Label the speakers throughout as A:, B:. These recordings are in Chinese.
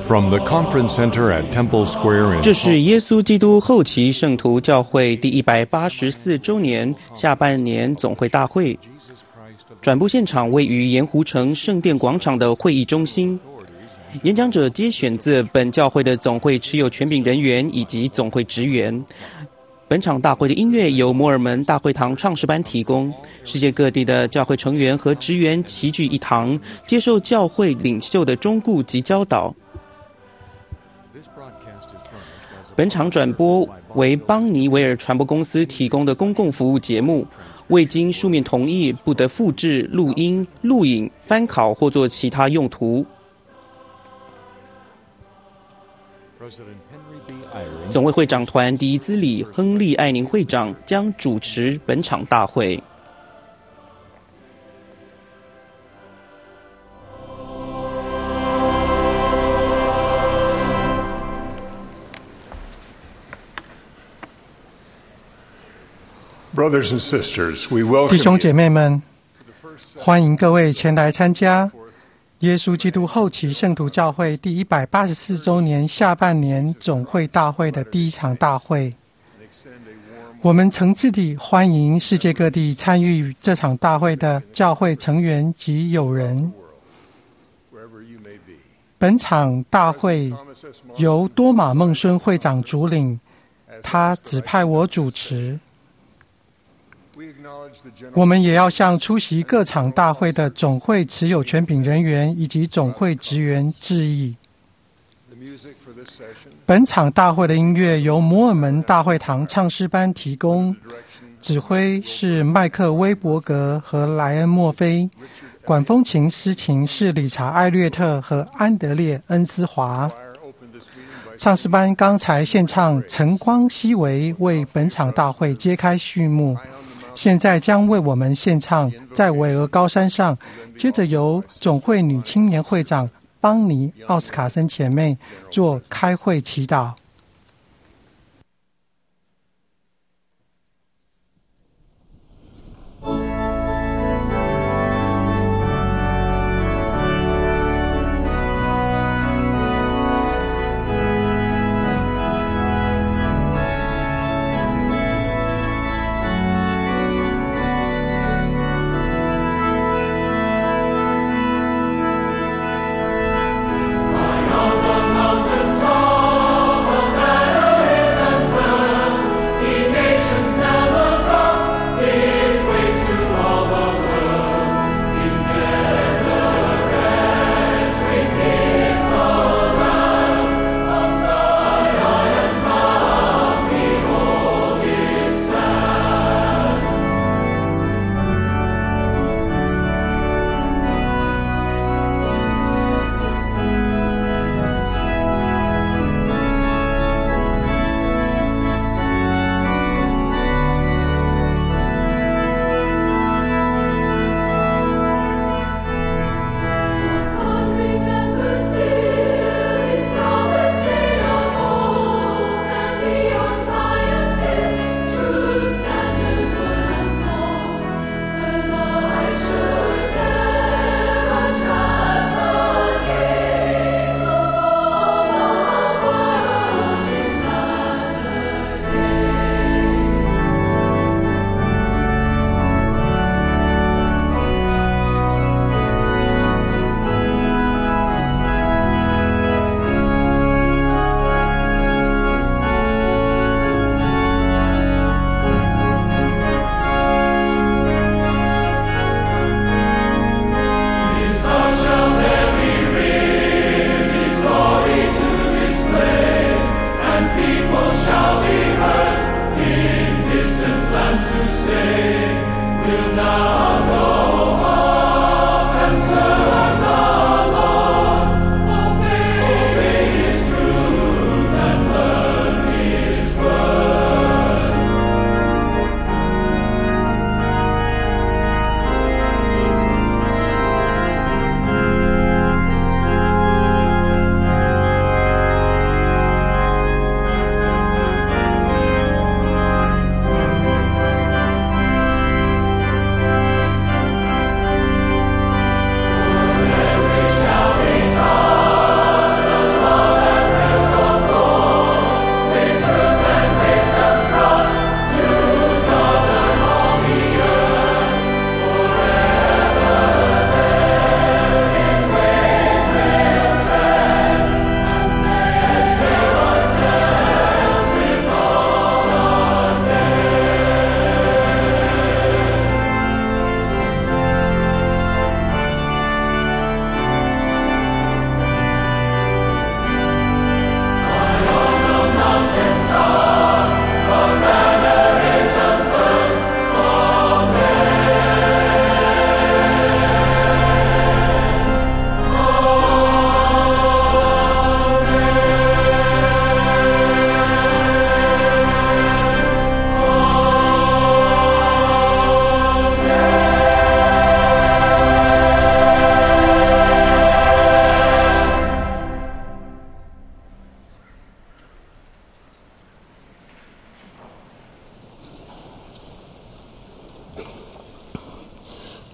A: From the Conference Center at Temple Square in
B: 这是耶稣基督后期圣徒教会第184周年下半年总会大会。转播现场位于盐湖城圣殿广场的会议中心。演讲者皆选自本教会的总会持有权柄人员以及总会职员。本场大会的音乐由摩尔门大会堂唱诗班提供。世界各地的教会成员和职员齐聚一堂，接受教会领袖的忠告及教导。本场转播为邦尼维尔传播公司提供的公共服务节目，未经书面同意，不得复制、录音、录影、翻拷或做其他用途。总会会长团第一资理亨利·艾宁会长将主持本场大会。
C: 弟兄姐妹们，欢迎各位前来参加耶稣基督后期圣徒教会第184周年下半年总会大会的第一场大会。我们诚挚地欢迎世界各地参与这场大会的教会成员及友人。本场大会由多马孟孙会长主领，他指派我主持。我们也要向出席各场大会的总会持有权柄人员以及总会职员致意。本场大会的音乐由摩尔门大会堂唱诗班提供，指挥是麦克威伯格和莱恩墨菲，管风琴司琴是理查艾略特和安德烈恩斯华。唱诗班刚才献唱晨光熹微，为本场大会揭开序幕，现在将为我们献唱在巍峨高山上，接着由总会女青年会长邦尼·奥斯卡森姐妹做开会祈祷。
D: Mountain top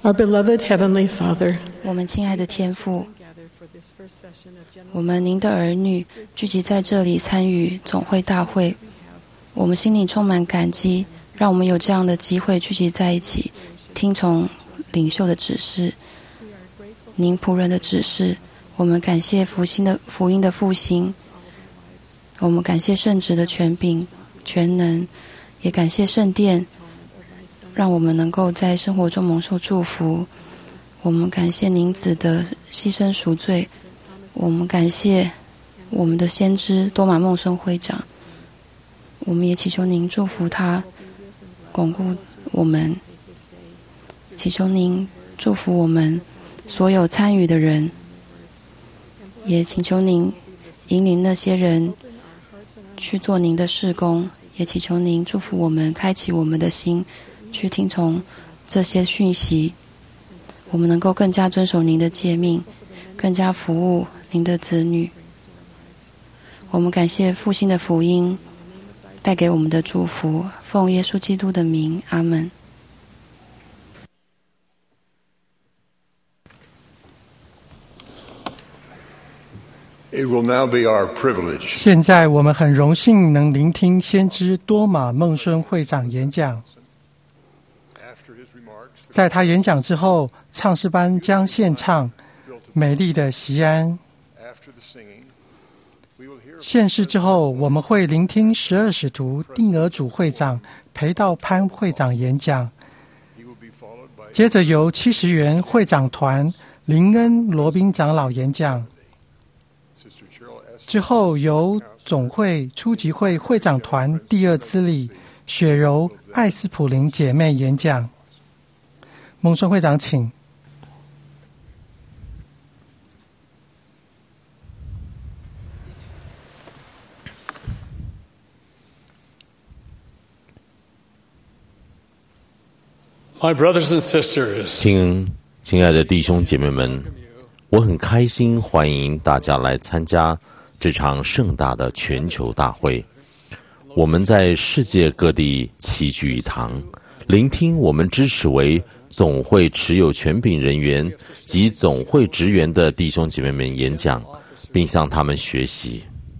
D: Our beloved Heavenly Father,
E: 我们亲爱的天父，我们您的儿女聚集在这里参与总会大会，我们心里充满感激，让我们有这样的机会聚集在一起，听从领袖的指示，您仆人的指示。我们感谢福音的复兴，我们感谢圣职的权柄全能，也感谢圣殿，让我们能够在生活中蒙受祝福。我们感谢您子的牺牲赎罪，我们感谢我们的先知多马孟孙会长，我们也祈求您祝福他，巩固我们，祈求您祝福我们所有参与的人，也请求您引领那些人去做您的事工，也祈求您祝福我们，开启我们的心，去听从这些讯息，我们能够更加遵守您的诫命，更加服务您的子女。我们感谢复兴的福音带给我们的祝福，奉耶稣基督的名，阿们。
C: 现在我们很荣幸能聆听先知多马孟孙会长演讲。在他演讲之后，唱诗班将献唱《美丽的锡安》。献诗之后，我们会聆听12使徒定额主会长裴道潘会长演讲，接着由70元会长团林恩罗宾长老演讲。之后由总会初级会会长团第二资理雪柔艾斯普林姐妹演讲。孟孙会长请。
F: My brothers and sisters,
G: 亲爱的弟兄姐妹们，我很开心欢迎大家来参加这场盛大的全球大会。我们在世界各地齐聚一堂，聆听我们支持为总会持有权柄人员及总会职员的弟兄姐妹们演讲，并向他们学习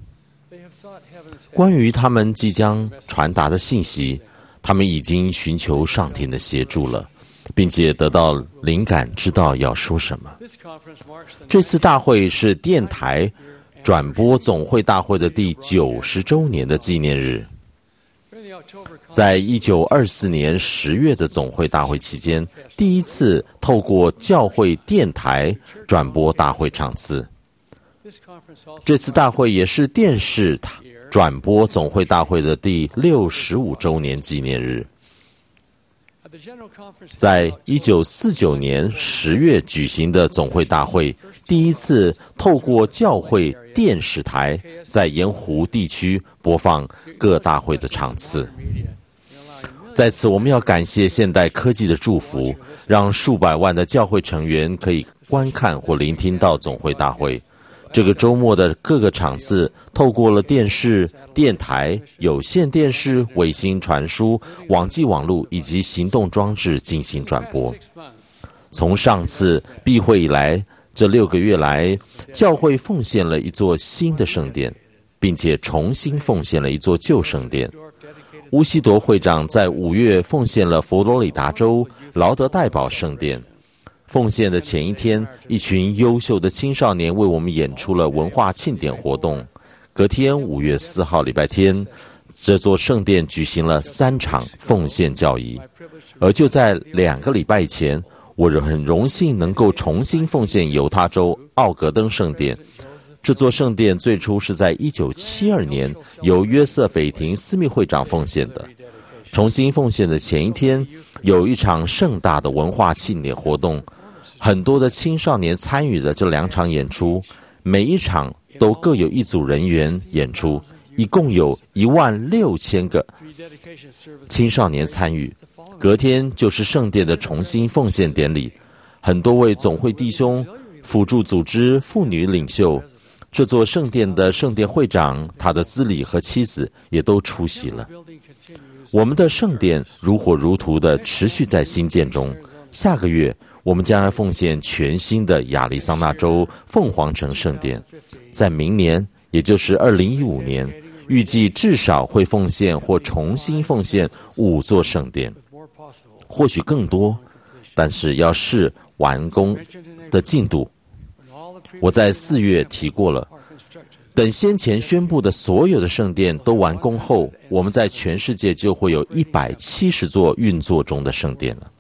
G: 关于他们即将传达的信息。他们已经寻求上天的协助了，并且得到灵感，知道要说什么。这次大会是电台转播总会大会的第90周年的纪念日。在1924年10月的总会大会期间，第一次透过教会电台转播大会场次。这次大会也是电视转播总会大会的第65周年纪念日。在1949年10月举行的总会大会，第一次透过教会电视台在盐湖地区播放各大会的场次。在此，我们要感谢现代科技的祝福，让数百万的教会成员可以观看或聆听到总会大会。这个周末的各个场次透过了电视、电台、有线电视、卫星传输、网际网络以及行动装置进行转播。从上次闭会以来，这6个月来，教会奉献了一座新的圣殿，并且重新奉献了一座旧圣殿。乌西铎会长在5月奉献了佛罗里达州劳德代堡圣殿。奉献的前一天，一群优秀的青少年为我们演出了文化庆典活动。隔天5月4号礼拜天，这座圣殿举行了3场奉献教仪。而就在2个礼拜以前，我很荣幸能够重新奉献犹他州奥格登圣殿。这座圣殿最初是在1972年由约瑟斐廷私密会长奉献的。重新奉献的前一天，有一场盛大的文化庆典活动，很多的青少年参与了这2场演出，每一场都各有一组人员演出，一共有16000个青少年参与。隔天就是圣殿的重新奉献典礼，很多位总会弟兄、辅助组织、妇女领袖，这座圣殿的圣殿会长、他的资理和妻子也都出席了。我们的圣殿如火如荼地持续在兴建中。下个月我们将要奉献全新的亚利桑那州凤凰城圣殿，在明年，也就是2015年，预计至少会奉献或重新奉献5座圣殿，或许更多，但是要视完工的进度。我在4月提过了，等先前宣布的所有的圣殿都完工后，我们在全世界就会有170座运作中的圣殿了。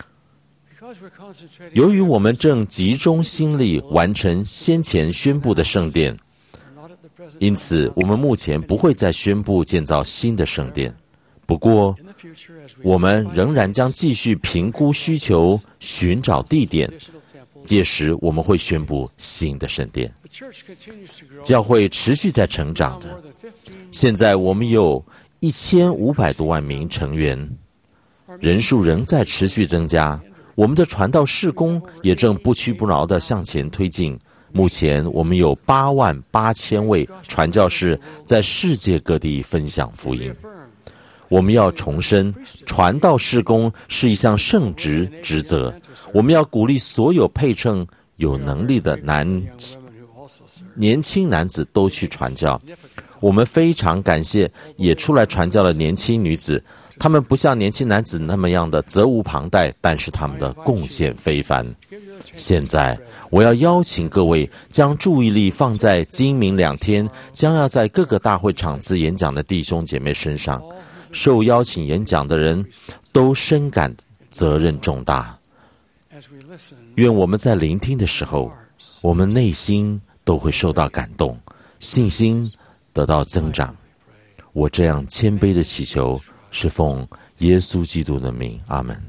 G: 由于我们正集中心力完成先前宣布的圣殿，因此我们目前不会再宣布建造新的圣殿。不过，我们仍然将继续评估需求，寻找地点，届时我们会宣布新的圣殿。教会持续在成长的，现在我们有1500多万名成员，人数仍在持续增加。我们的传道事工也正不屈不挠地向前推进。目前我们有88000位传教士在世界各地分享福音。我们要重申，传道事工是一项圣职责。我们要鼓励所有配称有能力的年轻男子都去传教。我们非常感谢也出来传教的年轻女子，他们不像年轻男子那么样的责无旁贷，但是他们的贡献非凡。现在我要邀请各位将注意力放在今明2天将要在各个大会场次演讲的弟兄姐妹身上。受邀请演讲的人都深感责任重大。愿我们在聆听的时候，我们内心都会受到感动，信心得到增长。我这样谦卑的祈求，是奉耶稣基督的名，阿们。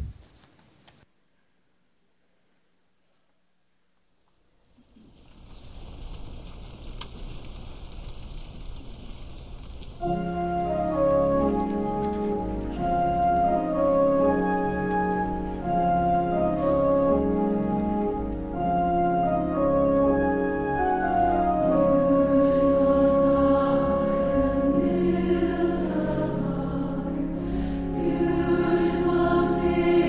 H: See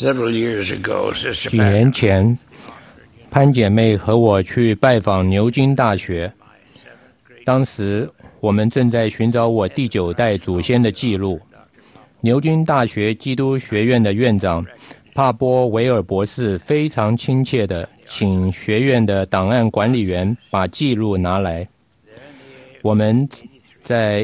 H: 几年前，潘姐妹和我去拜访牛津大学，当时我们正在寻找我第9代祖先的记录。牛津大学基督学院的院长帕波维尔博士非常亲切地请学院的档案管理员把记录拿来。我们在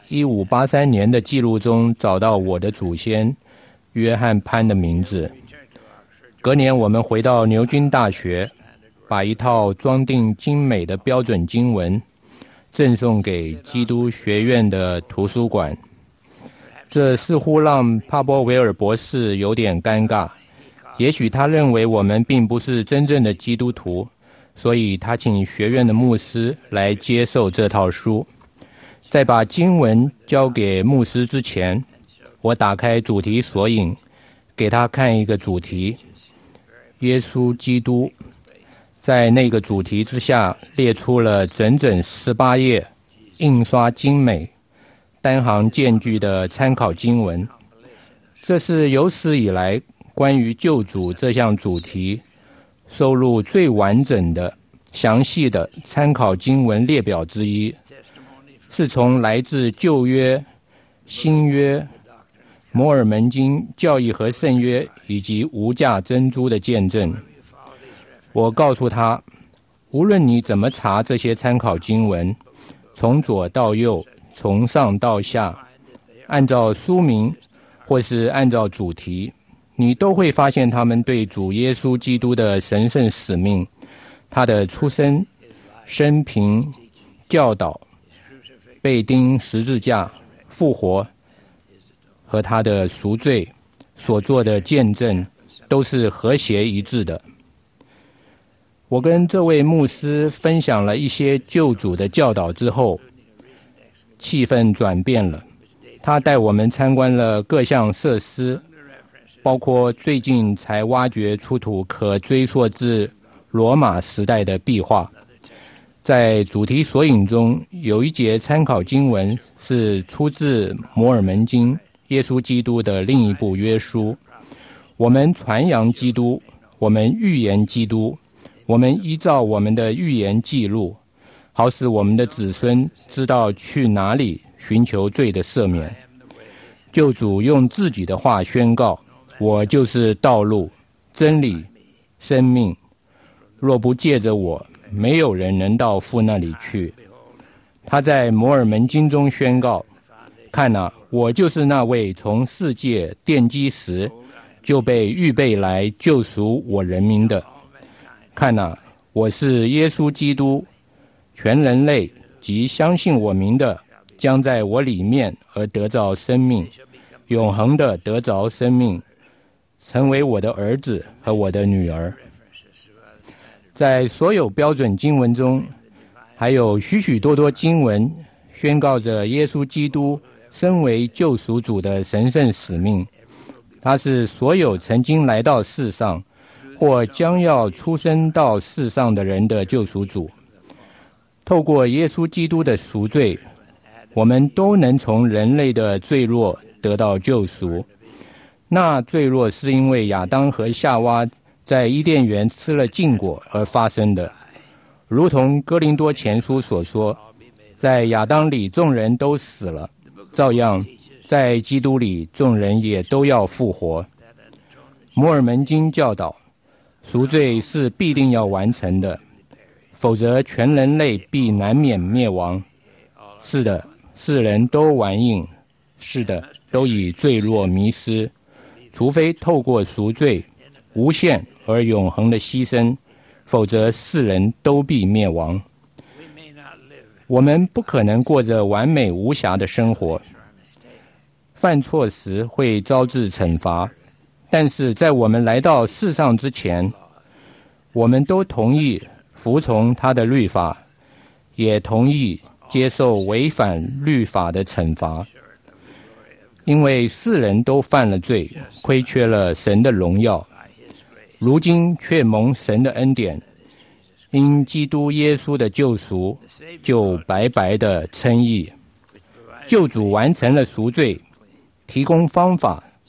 H: 1583年的记录中找到我的祖先约翰潘的名字。隔年我们回到牛津大学，把一套装订精美的标准经文赠送给基督学院的图书馆。这似乎让帕波维尔博士有点尴尬，也许他认为我们并不是真正的基督徒，所以他请学院的牧师来接受这套书。在把经文交给牧师之前，我打开主题索引，给他看一个主题：耶稣基督。在那个主题之下列出了整整18页印刷精美单行间距的参考经文。这是有史以来关于救主这项主题收录最完整的详细的参考经文列表之一，是从来自旧约、新约、摩尔门经、教义和圣约以及无价珍珠的见证。我告诉他，无论你怎么查这些参考经文，从左到右，从上到下，按照书名或是按照主题，你都会发现他们对主耶稣基督的神圣使命、他的出生、生平、教导、被钉十字架、复活和他的赎罪所做的见证都是和谐一致的。我跟这位牧师分享了一些救主的教导之后，气氛转变了。他带我们参观了各项设施，包括最近才挖掘出土可追溯至罗马时代的壁画。在主题索引中有一节参考经文是出自摩尔门经，耶稣基督的另一部约书。我们传扬基督，我们预言基督，我们依照我们的预言记录，好使我们的子孙知道去哪里寻求罪的赦免。救主用自己的话宣告，我就是道路、真理、生命，若不借着我，没有人能到父那里去。他在摩尔门经中宣告，看啊，我就是那位从世界奠基时就被预备来救赎我人民的。看啊，我是耶稣基督，全人类及相信我名的，将在我里面而得着生命，永恒的得着生命，成为我的儿子和我的女儿。在所有标准经文中，还有许许多多经文宣告着耶稣基督身为救赎主的神圣使命。他是所有曾经来到世上或将要出生到世上的人的救赎主。透过耶稣基督的赎罪，我们都能从人类的罪恶得到救赎。那罪恶是因为亚当和夏娃在伊甸园吃了禁果而发生的。如同哥林多前书所说，在亚当里众人都死了，照样在基督里众人也都要复活。摩尔门经教导，赎罪是必定要完成的，否则全人类必难免灭亡。是的，世人都顽硬，是的，都以罪恶迷失，除非透过赎罪无限而永恒的牺牲，否则世人都必灭亡。我们不可能过着完美无瑕的生活，犯错时会招致惩罚，但是在我们来到世上之前，我们都同意服从他的律法，也同意接受违反律法的惩罚。因为世人都犯了罪，亏缺了神的荣耀，如今却蒙神的恩典，因基督耶稣的救赎，就白白的称义。救主完成了赎罪，提供方法，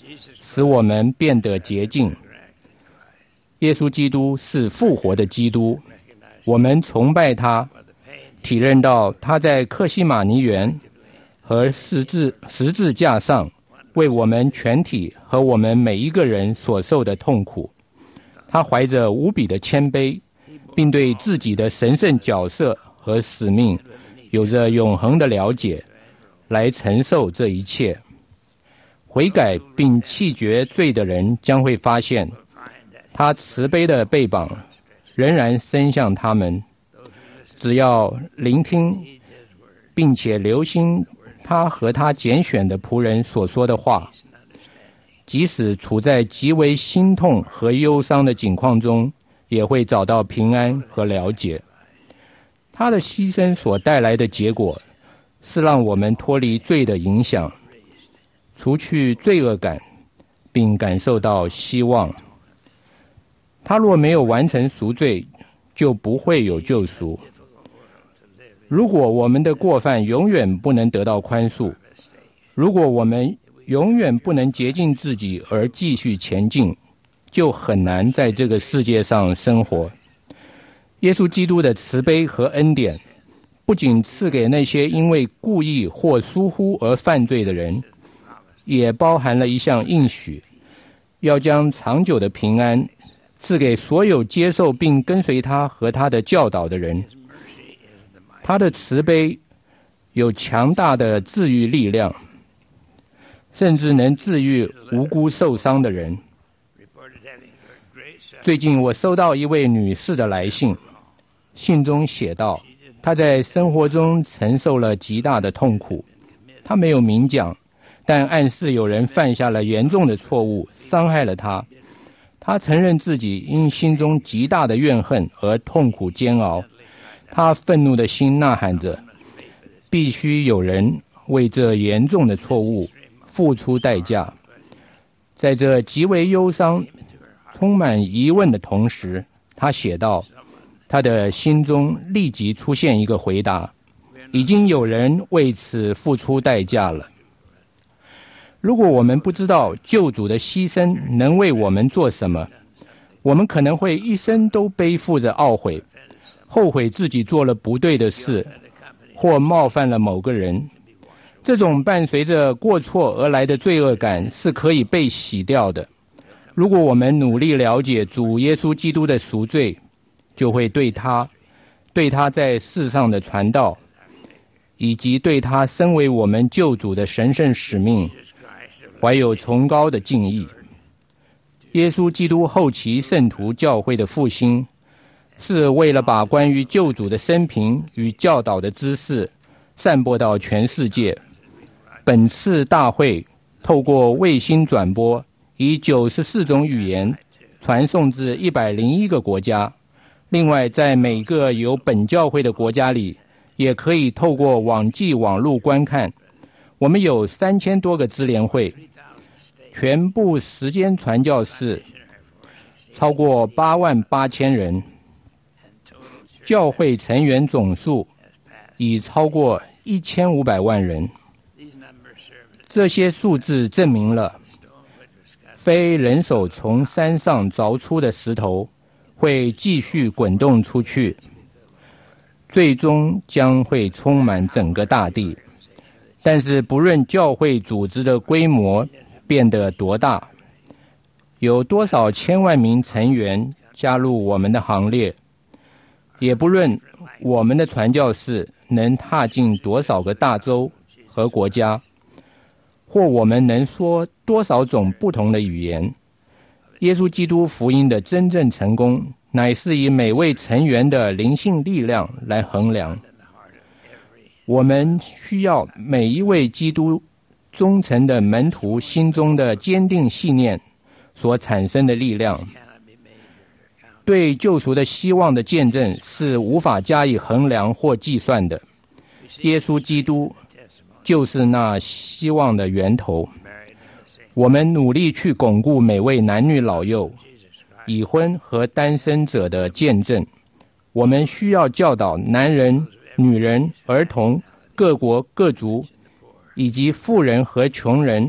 H: 使我们变得洁净。耶稣基督是复活的基督，我们崇拜他，体认到他在客西马尼园和十字架上为我们全体和我们每一个人所受的痛苦。他怀着无比的谦卑，并对自己的神圣角色和使命有着永恒的了解，来承受这一切。悔改并弃绝罪的人将会发现，他慈悲的臂膀仍然伸向他们。只要聆听并且留心他和他拣选的仆人所说的话，即使处在极为心痛和忧伤的境况中，也会找到平安和了解。他的牺牲所带来的结果是让我们脱离罪的影响，除去罪恶感，并感受到希望。他若没有完成赎罪，就不会有救赎。如果我们的过犯永远不能得到宽恕，如果我们永远不能洁净自己而继续前进，就很难在这个世界上生活。耶稣基督的慈悲和恩典不仅赐给那些因为故意或疏忽而犯罪的人，也包含了一项应许，要将长久的平安赐给所有接受并跟随他和他的教导的人。他的慈悲有强大的治愈力量，甚至能治愈无辜受伤的人。最近我收到一位女士的来信，信中写道，她在生活中承受了极大的痛苦。她没有明讲，但暗示有人犯下了严重的错误，伤害了她。她承认自己因心中极大的怨恨而痛苦煎熬。她愤怒的心呐喊着，必须有人为这严重的错误付出代价。在这极为忧伤、充满疑问的同时，她写道，她的心中立即出现一个回答，已经有人为此付出代价了。如果我们不知道救主的牺牲能为我们做什么，我们可能会一生都背负着懊悔，后悔自己做了不对的事，或冒犯了某个人。这种伴随着过错而来的罪恶感是可以被洗掉的。如果我们努力了解主耶稣基督的赎罪，就会对他在世上的传道，以及对他身为我们救主的神圣使命怀有崇高的敬意。耶稣基督后期圣徒教会的复兴，是为了把关于救主的生平与教导的知识散播到全世界。本次大会透过卫星转播，以94种语言传送至101个国家。另外，在每个有本教会的国家里，也可以透过网际网络观看。我们有3000多个支联会，全部时间传教士超过88000人，教会成员总数已超过1500万人。这些数字证明了，非人手从山上凿出的石头会继续滚动出去，最终将会充满整个大地。但是不论教会组织的规模变得多大，有多少千万名成员加入我们的行列，也不论我们的传教士能踏进多少个大洲和国家，或我们能说多少种不同的语言，耶稣基督福音的真正成功，乃是以每位成员的灵性力量来衡量。我们需要每一位基督忠诚的门徒心中的坚定信念所产生的力量。对救赎的希望的见证是无法加以衡量或计算的。耶稣基督就是那希望的源头。我们努力去巩固每位男女老幼、已婚和单身者的见证。我们需要教导男人、女人、儿童、各国各族以及富人和穷人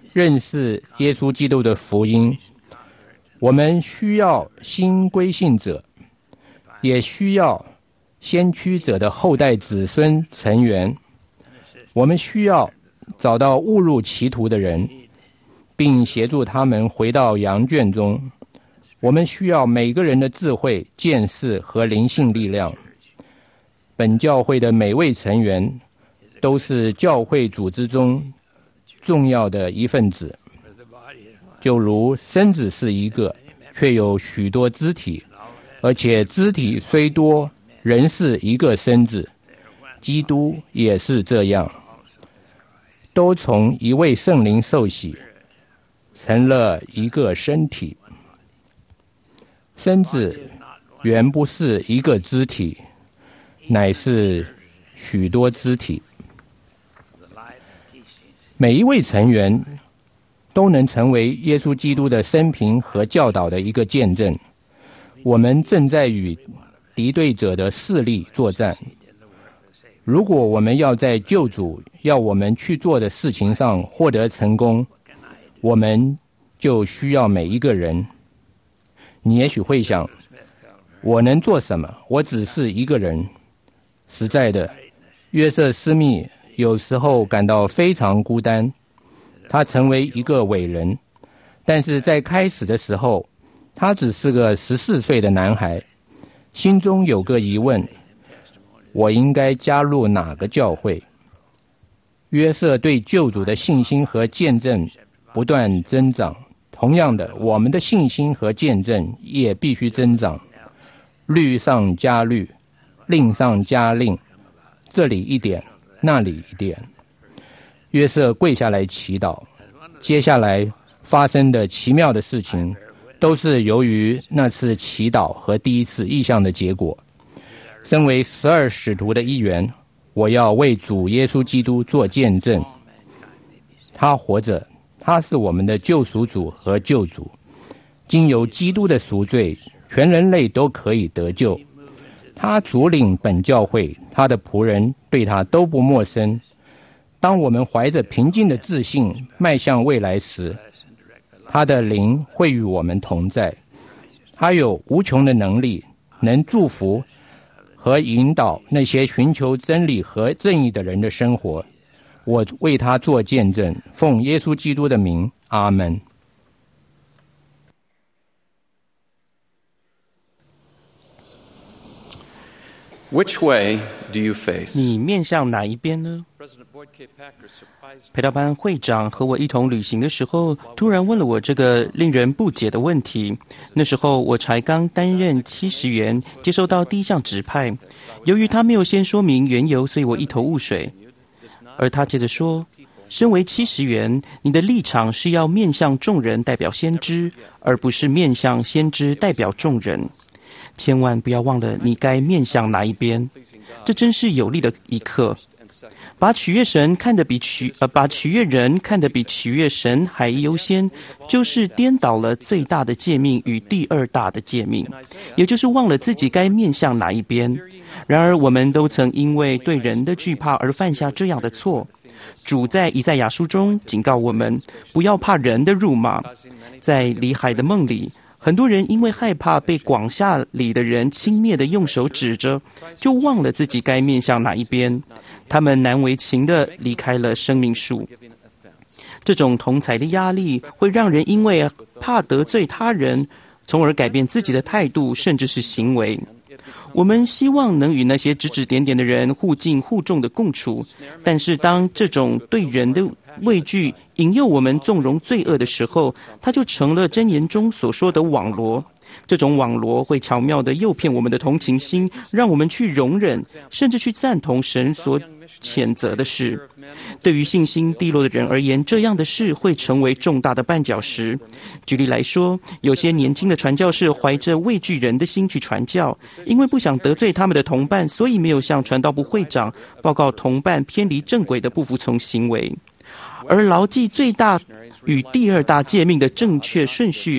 H: 认识耶稣基督的福音。我们需要新归信者，也需要先驱者的后代子孙成员。我们需要找到误入歧途的人，并协助他们回到羊圈中。我们需要每个人的智慧、见识和灵性力量。本教会的每位成员都是教会组织中重要的一份子，就如身子是一个，却有许多肢体，而且肢体虽多，仍是一个身子。基督也是这样，都从一位圣灵受洗，成了一个身体。身子原不是一个肢体，乃是许多肢体。每一位成员都能成为耶稣基督的生平和教导的一个见证。我们正在与敌对者的势力作战。如果我们要在救主要我们去做的事情上获得成功，我们就需要每一个人。你也许会想，我能做什么？我只是一个人。实在的，约瑟·斯密有时候感到非常孤单。他成为一个伟人，但是在开始的时候，他只是个14岁的男孩，心中有个疑问：我应该加入哪个教会？约瑟对救主的信心和见证不断增长。同样的，我们的信心和见证也必须增长。律上加律，令上加令，这里一点，那里一点。约瑟跪下来祈祷，接下来发生的奇妙的事情，都是由于那次祈祷和第一次异象的结果。身为12使徒的一员，我要为主耶稣基督做见证。他活着，他是我们的救赎主和救主。经由基督的赎罪，全人类都可以得救。他主领本教会，他的仆人对他都不陌生。当我们怀着平静的自信迈向未来时，他的灵会与我们同在。他有无穷的能力，能祝福和引导那些寻求真理和正义的人的生活。我为他做见证，奉耶稣基督的名，阿们。
I: Which way do you face?
B: 你面向哪一边呢？裴道班会长和我一同旅行的时候，突然问了我这个令人不解的问题。那时候我才刚担任70元，接受到第一项指派。由于他没有先说明缘由，所以我一头雾水。而他接着说，身为70元，你的立场是要面向众人代表先知，而不是面向先知代表众人。千万不要忘了你该面向哪一边，这真是有力的一课。把取悦神看得比把取悦人看得比取悦神还优先，就是颠倒了最大的诫命与第二大的诫命，也就是忘了自己该面向哪一边。然而我们都曾因为对人的惧怕而犯下这样的错。主在以赛亚书中警告我们，不要怕人的辱骂。在离海的梦里，很多人因为害怕被广厦里的人轻蔑地用手指着，就忘了自己该面向哪一边。他们难为情地离开了生命树。这种同侪的压力会让人因为怕得罪他人，从而改变自己的态度，甚至是行为。我们希望能与那些指指点点的人互敬互重的共处，但是当这种对人的畏惧引诱我们纵容罪恶的时候，它就成了箴言中所说的网罗。这种网罗会巧妙地诱骗我们的同情心，让我们去容忍，甚至去赞同神所谴责的事。对于信心低落的人而言，这样的事会成为重大的绊脚石。举例来说，有些年轻的传教士怀着畏惧人的心去传教，因为不想得罪他们的同伴，所以没有向传道部会长报告同伴偏离正轨的不服从行为。而牢记最大与第二大诫命的正确顺序，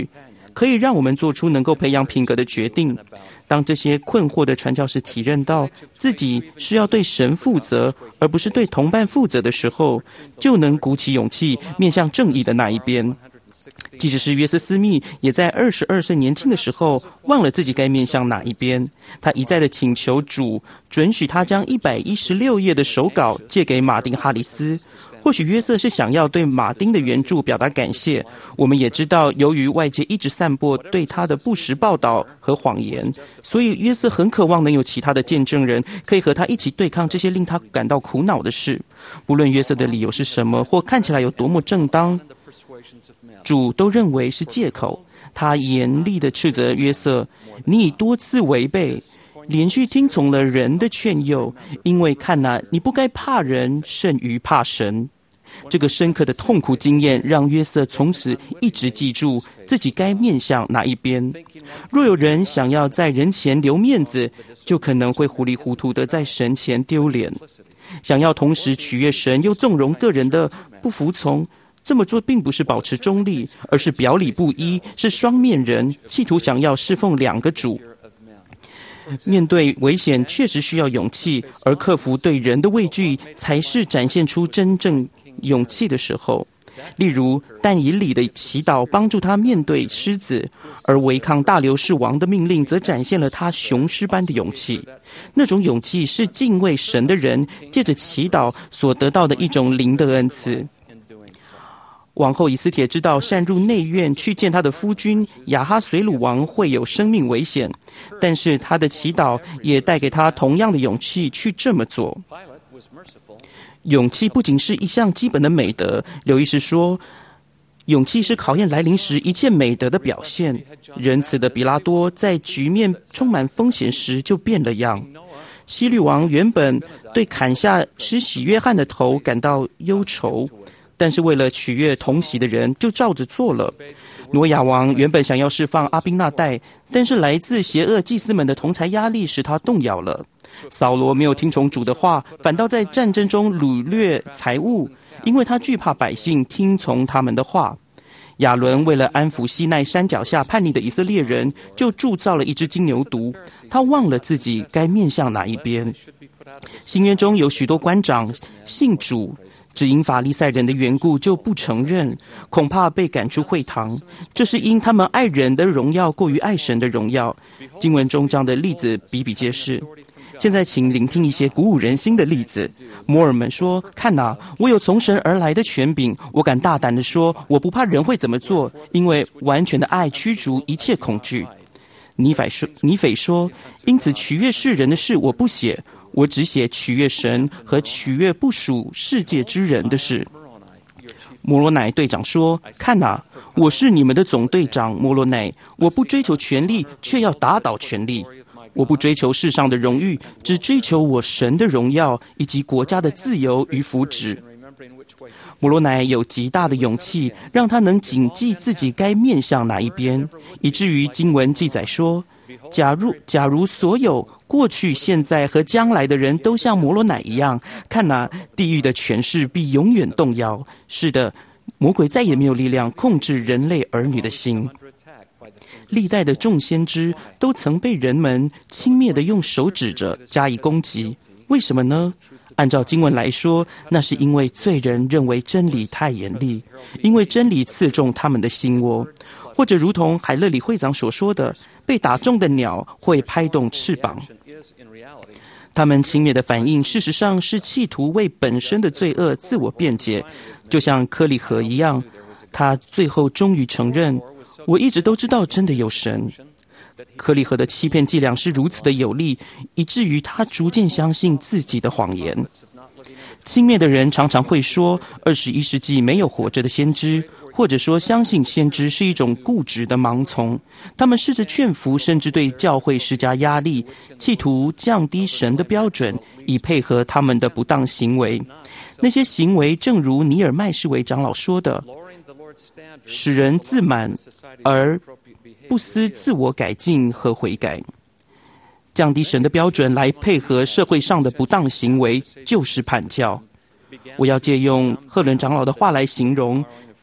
B: 可以让我们做出能够培养品格的决定。当这些困惑的传教士体认到自己是要对神负责，而不是对同伴负责的时候，就能鼓起勇气面向正义的那一边。即使是约瑟斯密，也在22岁年轻的时候忘了自己该面向哪一边。他一再的请求主准许他将116页的手稿借给马丁·哈里斯。或许约瑟是想要对马丁的援助表达感谢。我们也知道，由于外界一直散播对他的不实报道和谎言，所以约瑟很渴望能有其他的见证人，可以和他一起对抗这些令他感到苦恼的事。不论约瑟的理由是什么，或看起来有多么正当，主都认为是借口。他严厉地斥责约瑟：你已多次违背，连续听从了人的劝诱，因为看哪，你不该怕人胜于怕神。这个深刻的痛苦经验让约瑟从此一直记住自己该面向哪一边。若有人想要在人前留面子，就可能会糊里糊涂地在神前丢脸。想要同时取悦神又纵容个人的不服从，这么做并不是保持中立，而是表里不一，是双面人，企图想要侍奉两个主。面对危险确实需要勇气，而克服对人的畏惧才是展现出真正勇气的时候。例如但以理的祈祷帮助他面对狮子，而违抗大流士王的命令则展现了他雄狮般的勇气。那种勇气是敬畏神的人借着祈祷所得到的一种灵的恩赐。王后以斯帖知道擅入内院去见他的夫君亚哈随鲁王会有生命危险，但是他的祈祷也带给他同样的勇气去这么做。勇气不仅是一项基本的美德，刘医师说，勇气是考验来临时一切美德的表现。仁慈的比拉多在局面充满风险时就变了样。希律王原本对砍下施洗约翰的头感到忧愁，但是为了取悦同席的人，就照着做了。挪亚王原本想要释放阿宾那代，但是来自邪恶祭司们的同财压力使他动摇了。扫罗没有听从主的话，反倒在战争中掳掠财物，因为他惧怕百姓听从他们的话。亚伦为了安抚西奈山脚下叛逆的以色列人，就铸造了一只金牛犊。他忘了自己该面向哪一边。新约中有许多官长信主，只因法利赛人的缘故就不承认，恐怕被赶出会堂。这是因他们爱人的荣耀过于爱神的荣耀。经文中这样的例子比比皆是。现在请聆听一些鼓舞人心的例子。摩尔门说，看哪，我有从神而来的权柄，我敢大胆地说，我不怕人会怎么做，因为完全的爱驱逐一切恐惧。尼斐说，因此取悦世人的事我不写，我只写取悦神和取悦不属世界之人的事。摩罗乃队长说，看哪，我是你们的总队长摩罗乃，我不追求权力，却要打倒权力。我不追求世上的荣誉，只追求我神的荣耀以及国家的自由与福祉。摩罗乃有极大的勇气，让他能谨记自己该面向哪一边，以至于经文记载说，假如所有过去、现在和将来的人都像摩罗乃一样，看哪，地狱的权势必永远动摇。是的，魔鬼再也没有力量控制人类儿女的心。历代的众先知都曾被人们轻蔑地用手指着加以攻击，为什么呢？按照经文来说，那是因为罪人认为真理太严厉，因为真理刺中他们的心窝。或者如同海勒里会长所说的，被打中的鸟会拍动翅膀。他们轻蔑的反应事实上是企图为本身的罪恶自我辩解，就像柯里和一样，他最后终于承认，我一直都知道真的有神。柯里和的欺骗伎俩是如此的有力，以至于他逐渐相信自己的谎言。轻蔑的人常常会说21世纪没有活着的先知，或者说相信先知是一种固执的盲从。他们试着劝服，甚至对教会施加压力，企图降低神的标准，以配合他们的不当行为。那些行为正如尼尔麦士维长老说的，使人自满而不思自我改进和悔改。降低神的标准来配合社会上的不当行为，就是叛教。我要借用赫伦长老的话来形容，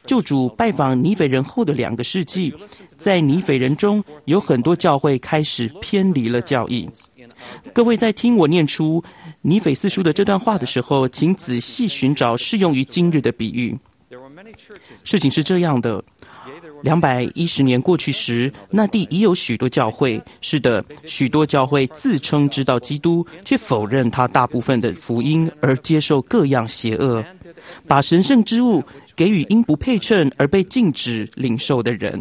B: 救主拜访尼腓人后的2个世纪，在尼腓人中有很多教会开始偏离了教义。各位在听我念出尼腓四书的这段话的时候，请仔细寻找适用于今日的比喻。事情是这样的，210年过去时，那地已有许多教会。是的，许多教会自称知道基督，却否认他大部分的福音，而接受各样邪恶，把神圣之物给予因不配称而被禁止领受的人。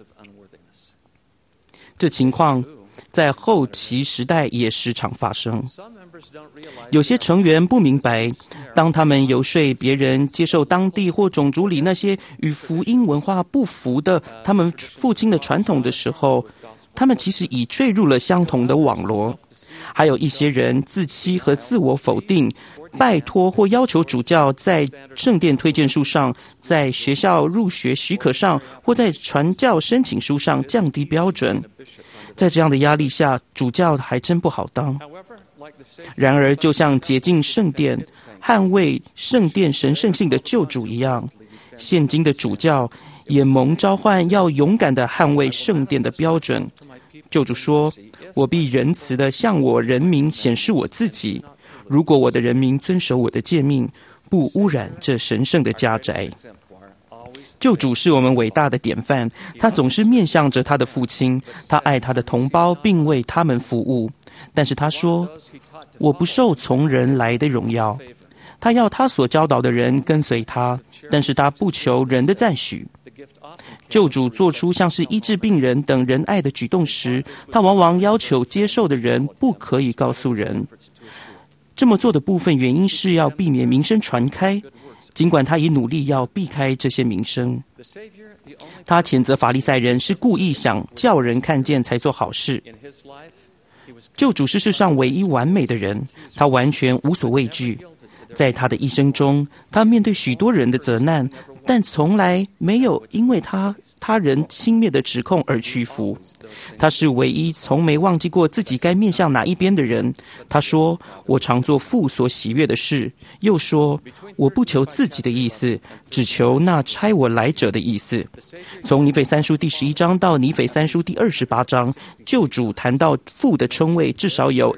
B: 这情况在后期时代也时常发生。有些成员不明白，当他们游说别人接受当地或种族里那些与福音文化不符的他们父亲的传统的时候，他们其实已坠入了相同的网罗。还有一些人自欺和自我否定，拜托或要求主教在圣殿推荐书上，在学校入学许可上，或在传教申请书上降低标准。在这样的压力下，主教还真不好当。然而，就像洁净圣殿、捍卫圣殿神圣性的救主一样，现今的主教也蒙召唤要勇敢地捍卫圣殿的标准。救主说：“我必仁慈地向我人民显示我自己，如果我的人民遵守我的诫命，不污染这神圣的家宅。”救主是我们伟大的典范，他总是面向着他的父亲，他爱他的同胞，并为他们服务。但是他说：“我不受从人来的荣耀。”他要他所教导的人跟随他，但是他不求人的赞许。救主做出像是医治病人等仁爱的举动时，他往往要求接受的人不可以告诉人。这么做的部分原因是要避免名声传开，尽管他也努力要避开这些名声。他谴责法利赛人是故意想叫人看见才做好事。救主是世上唯一完美的人，他完全无所畏惧。在他的一生中，他面对许多人的责难，但从来没有因为他人轻蔑的指控而屈服。他是唯一从没忘记过自己该面向哪一边的人。他说：“我常做父所喜悦的事。”又说：“我不求自己的意思，只求那差我来者的意思。”从尼腓三书第11章到尼腓三书第28章，救主谈到父的称谓至少有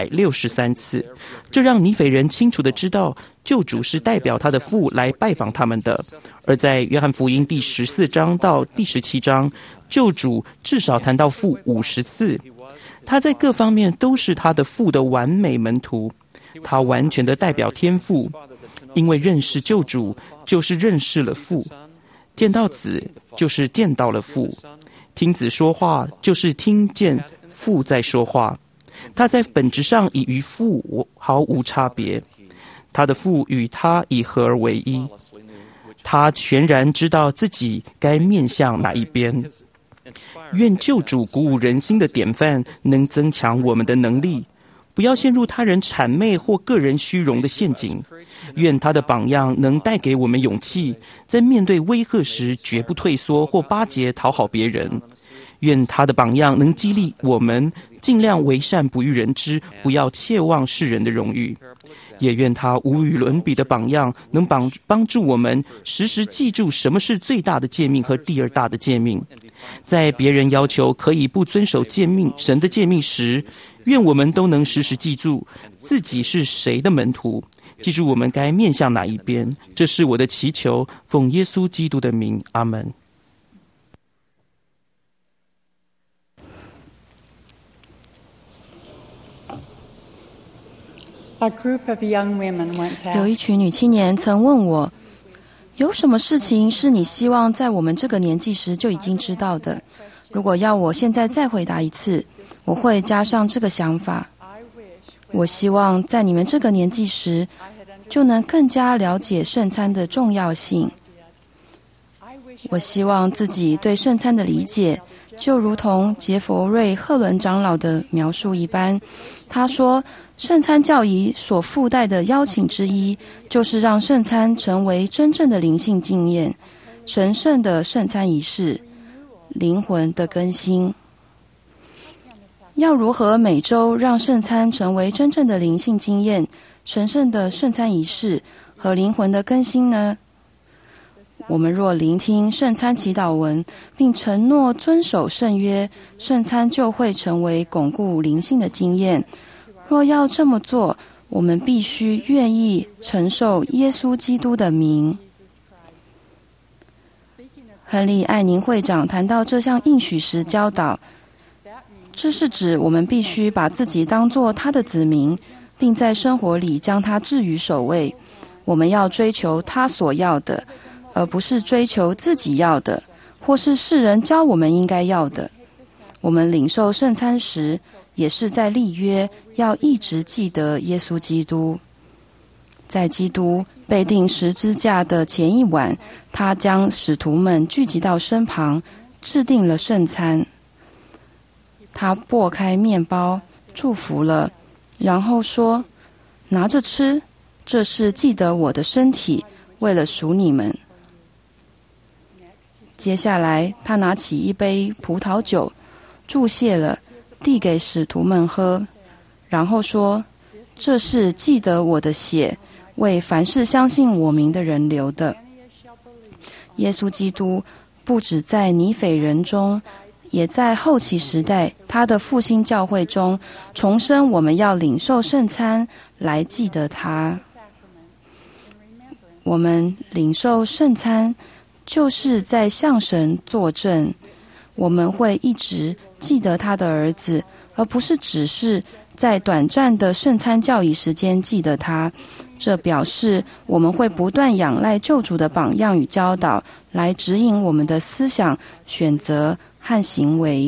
B: 163次，这让尼腓人清楚地知道救主是代表他的父来拜访他们的。而在约翰福音第14章到第17章，救主至少谈到父50次。他在各方面都是他的父的完美门徒，他完全的代表天父，因为认识救主就是认识了父，见到子就是见到了父，听子说话就是听见父在说话。他在本质上已与父毫无差别，他的父与他已合而为一。他全然知道自己该面向哪一边。愿救主鼓舞人心的典范能增强我们的能力，不要陷入他人谄媚或个人虚荣的陷阱。愿他的榜样能带给我们勇气，在面对威吓时绝不退缩或巴结讨好别人。愿他的榜样能激励我们尽量为善不欲人知，不要切望世人的荣誉。也愿他无与伦比的榜样能帮助我们时时记住什么是最大的诫命和第二大的诫命。在别人要求可以不遵守诫命神的诫命时，愿我们都能时时记住自己是谁的门徒，记住我们该面向哪一边。这是我的祈求，奉耶稣基督的名，阿们。
E: 有一群女青年曾问我，有什么事情是你希望在我们这个年纪时就已经知道的？如果要我现在再回答一次，我会加上这个想法：我希望在你们这个年纪时就能更加了解圣餐的重要性。我希望自己对圣餐的理解就如同杰佛瑞·赫伦长老的描述一般。他说，圣餐教义所附带的邀请之一，就是让圣餐成为真正的灵性经验，神圣的圣餐仪式，灵魂的更新。要如何每周让圣餐成为真正的灵性经验、神圣的圣餐仪式和灵魂的更新呢？ 我们若聆听圣餐祈祷文，并承诺遵守圣约，圣餐就会成为巩固灵性的经验。若要这么做，我们必须愿意承受耶稣基督的名。亨利·艾宁会长谈到这项应许时教导，这是指我们必须把自己当作他的子民，并在生活里将他置于首位。我们要追求他所要的，而不是追求自己要的，或是世人教我们应该要的。我们领受圣餐时，也是在立约，要一直记得耶稣基督。在基督被钉十字架的前一晚，他将使徒们聚集到身旁，制定了圣餐。他擘开面包，祝福了，然后说：“拿着吃，这是记得我的身体，为了赎你们。”接下来，他拿起一杯葡萄酒，注谢了，递给使徒们喝，然后说：“这是记得我的血，为凡是相信我名的人流的。”耶稣基督不只在尼腓人中，也在后期时代他的复兴教会中重申我们要领受圣餐来记得他。我们领受圣餐就是在向神作证，我们会一直记得他的儿子，而不是只是在短暂的圣餐教仪时间记得他。这表示我们会不断仰赖救主的榜样与教导，来指引我们的思想、选择和行为。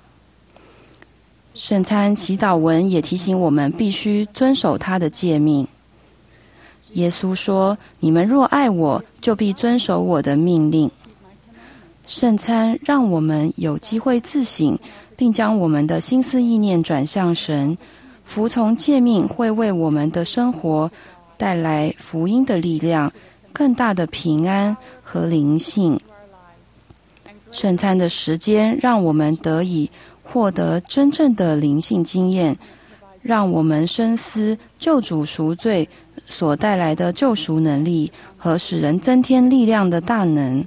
E: 圣餐祈祷文也提醒我们必须遵守他的诫命。耶稣说：“你们若爱我，就必遵守我的命令。”圣餐让我们有机会自省，并将我们的心思意念转向神。服从诫命会为我们的生活带来福音的力量，更大的平安和灵性。圣餐的时间让我们得以获得真正的灵性经验，让我们深思救主赎罪所带来的救赎能力和使人增添力量的大能。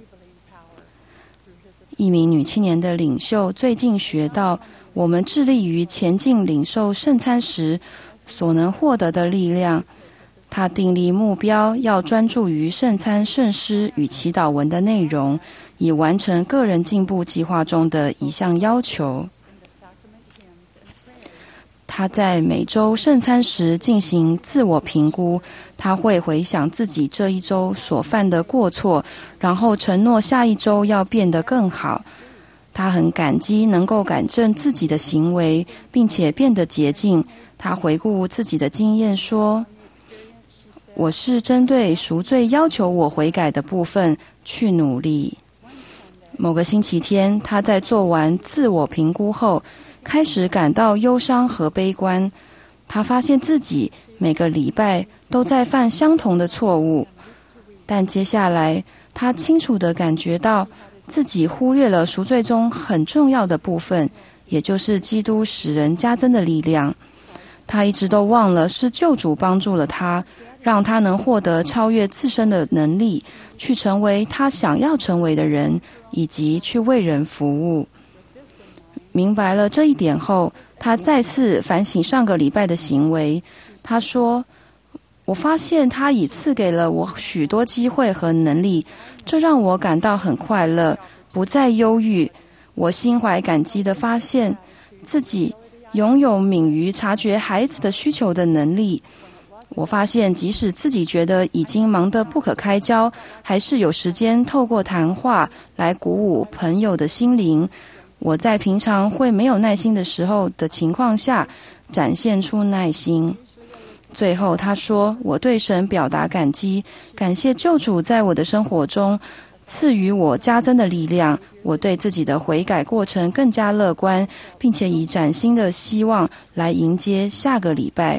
E: 一名女青年的领袖最近学到，我们致力于前进领受圣餐时所能获得的力量。他订立目标，要专注于圣餐圣诗与祈祷文的内容，以完成个人进步计划中的一项要求。他在每周圣餐时进行自我评估，他会回想自己这一周所犯的过错，然后承诺下一周要变得更好。他很感激能够改正自己的行为，并且变得洁净。他回顾自己的经验说：“我是针对赎罪要求我悔改的部分去努力。”某个星期天，他在做完自我评估后，开始感到忧伤和悲观。他发现自己每个礼拜都在犯相同的错误，但接下来他清楚地感觉到自己忽略了赎罪中很重要的部分，也就是基督使人加增的力量。他一直都忘了是救主帮助了他，让他能获得超越自身的能力，去成为他想要成为的人，以及去为人服务。明白了这一点后，他再次反省上个礼拜的行为。他说：“我发现他已赐给了我许多机会和能力，这让我感到很快乐，不再忧郁。我心怀感激地发现自己拥有敏于察觉孩子的需求的能力。我发现即使自己觉得已经忙得不可开交，还是有时间透过谈话来鼓舞朋友的心灵。我在平常会没有耐心的时候的情况下，展现出耐心。”最后他说：“我对神表达感激，感谢救主在我的生活中赐予我加增的力量。我对自己的悔改过程更加乐观，并且以崭新的希望来迎接下个礼拜。”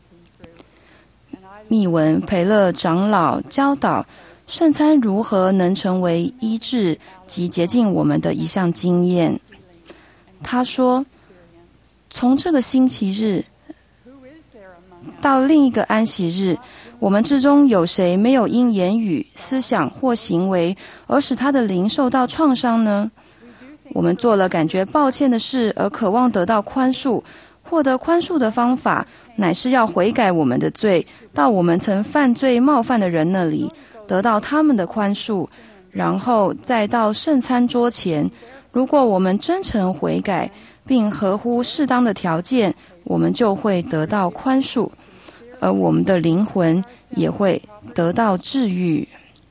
E: 密文培勒长老教导圣餐如何能成为医治及洁净我们的一项经验。他说：“从这个星期日到另一个安息日， 我们之中有谁没有因言语、思想或行为而使他的灵受到创伤呢？我们做了感觉抱歉的事而渴望得到宽恕，获得宽恕的方法乃是要悔改我们的罪，到我们曾犯罪冒犯的人那里，得到他们的宽恕，然后再到圣餐桌前。如果我们真诚悔改并合乎适当的条件，我们就会得到宽恕，而我们的灵魂也会得到治愈。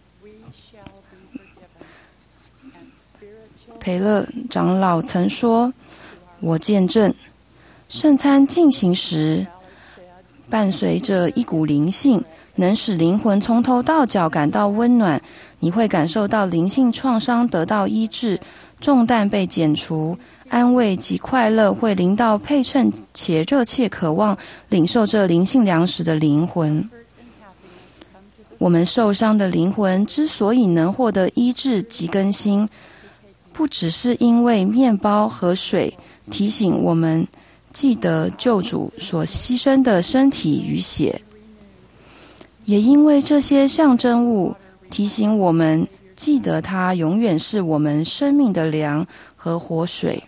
E: 培勒长老曾说，我见证圣餐进行时伴随着一股灵性，能使灵魂从头到脚感到温暖，你会感受到灵性创伤得到医治，重担被减除，安慰及快乐会临到配称且热切渴望领受这灵性粮食的灵魂。我们受伤的灵魂之所以能获得医治及更新，不只是因为面包和水提醒我们记得救主所牺牲的身体与血，也因为这些象征物提醒我们记得他永远是我们生命的粮和活水。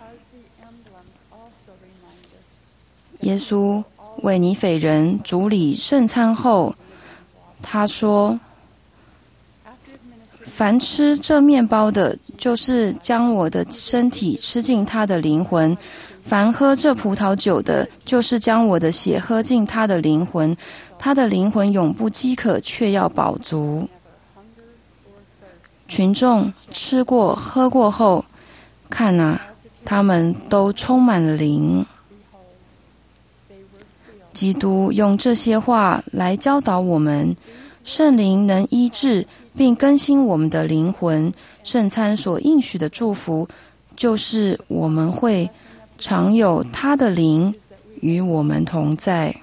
E: 耶稣为尼斐人主理圣餐后，他说，凡吃这面包的，就是将我的身体吃进他的灵魂；凡喝这葡萄酒的，就是将我的血喝进他的灵魂。他的灵魂永不饥渴，却要饱足。群众吃过喝过后，看啊，他们都充满了灵。基督用这些话来教导我们，圣灵能医治并更新我们的灵魂。圣餐所应许的祝福，就是我们会常有他的灵与我们同在。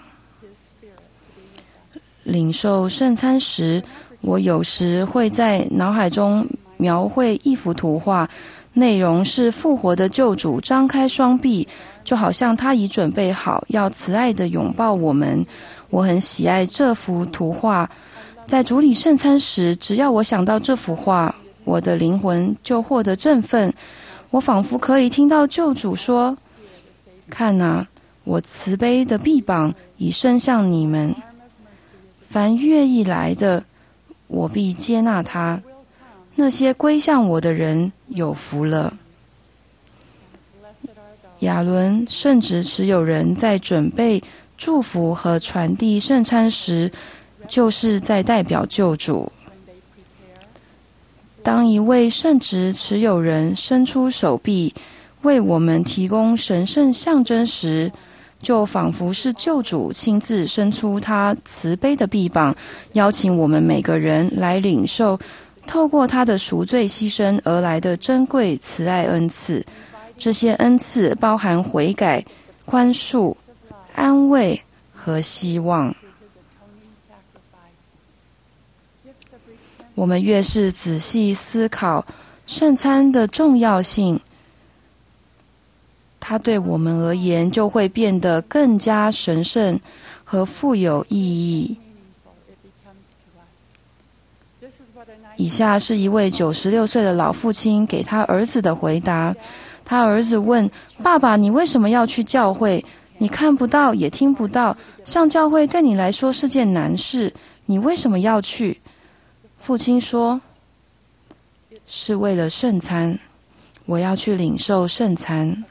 E: 领受圣餐时，我有时会在脑海中描绘一幅图画，内容是复活的救主张开双臂，就好像他已准备好要慈爱地拥抱我们。我很喜爱这幅图画，在主理圣餐时，只要我想到这幅画，我的灵魂就获得振奋。我仿佛可以听到救主说，看啊，我慈悲的臂膀已伸向你们，凡愿意来的，我必接纳他。那些归向我的人有福了。亚伦圣职持有人在准备祝福和传递圣餐时，就是在代表救主。当一位圣职持有人伸出手臂为我们提供神圣象征时，就仿佛是救主亲自伸出他慈悲的臂膀，邀请我们每个人来领受透过他的赎罪牺牲而来的珍贵慈爱恩赐。这些恩赐包含悔改、宽恕、安慰和希望。我们越是仔细思考圣餐的重要性，它对我们而言就会变得更加神圣和富有意义。以下是一位96岁的老父亲给他儿子的回答。他儿子问：爸爸，你为什么要去教会？你看不到也听不到，上教会对你来说是件难事，你为什么要去？父亲说，是为了圣餐，我要去领受圣餐。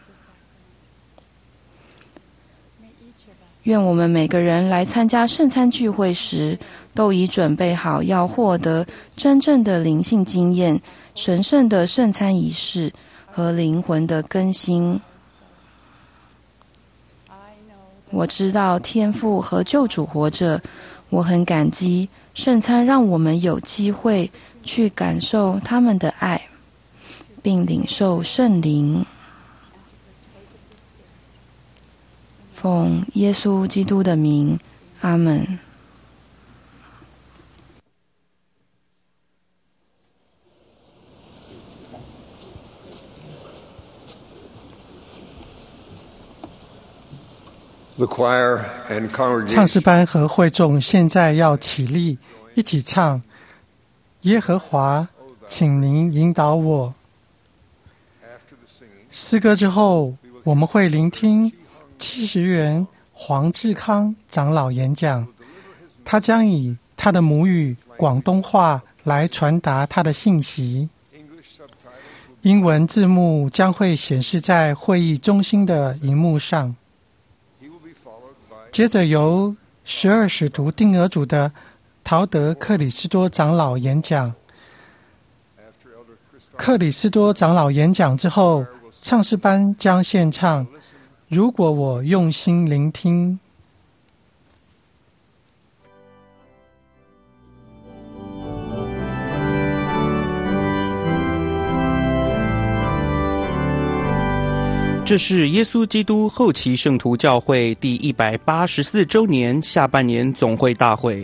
E: 愿我们每个人来参加圣餐聚会时，都已准备好要获得真正的灵性经验、神圣的圣餐仪式和灵魂的更新。我知道天父和救主活着，我很感激圣餐让我们有机会去感受他们的爱，并领受圣灵。奉耶稣基督的名，阿们。
C: 唱诗班和会众现在要起立，一起唱耶和华，请您引导我。诗歌之后，我们会聆听70元黄志康长老演讲，他将以他的母语广东话来传达他的信息。英文字幕将会显示在会议中心的荧幕上。接着由12使徒定额组的陶德克里斯多长老演讲。克里斯多长老演讲之后，唱诗班将献唱《如果我用心聆听》。
B: 这是耶稣基督后期圣徒教会第184周年下半年总会大会。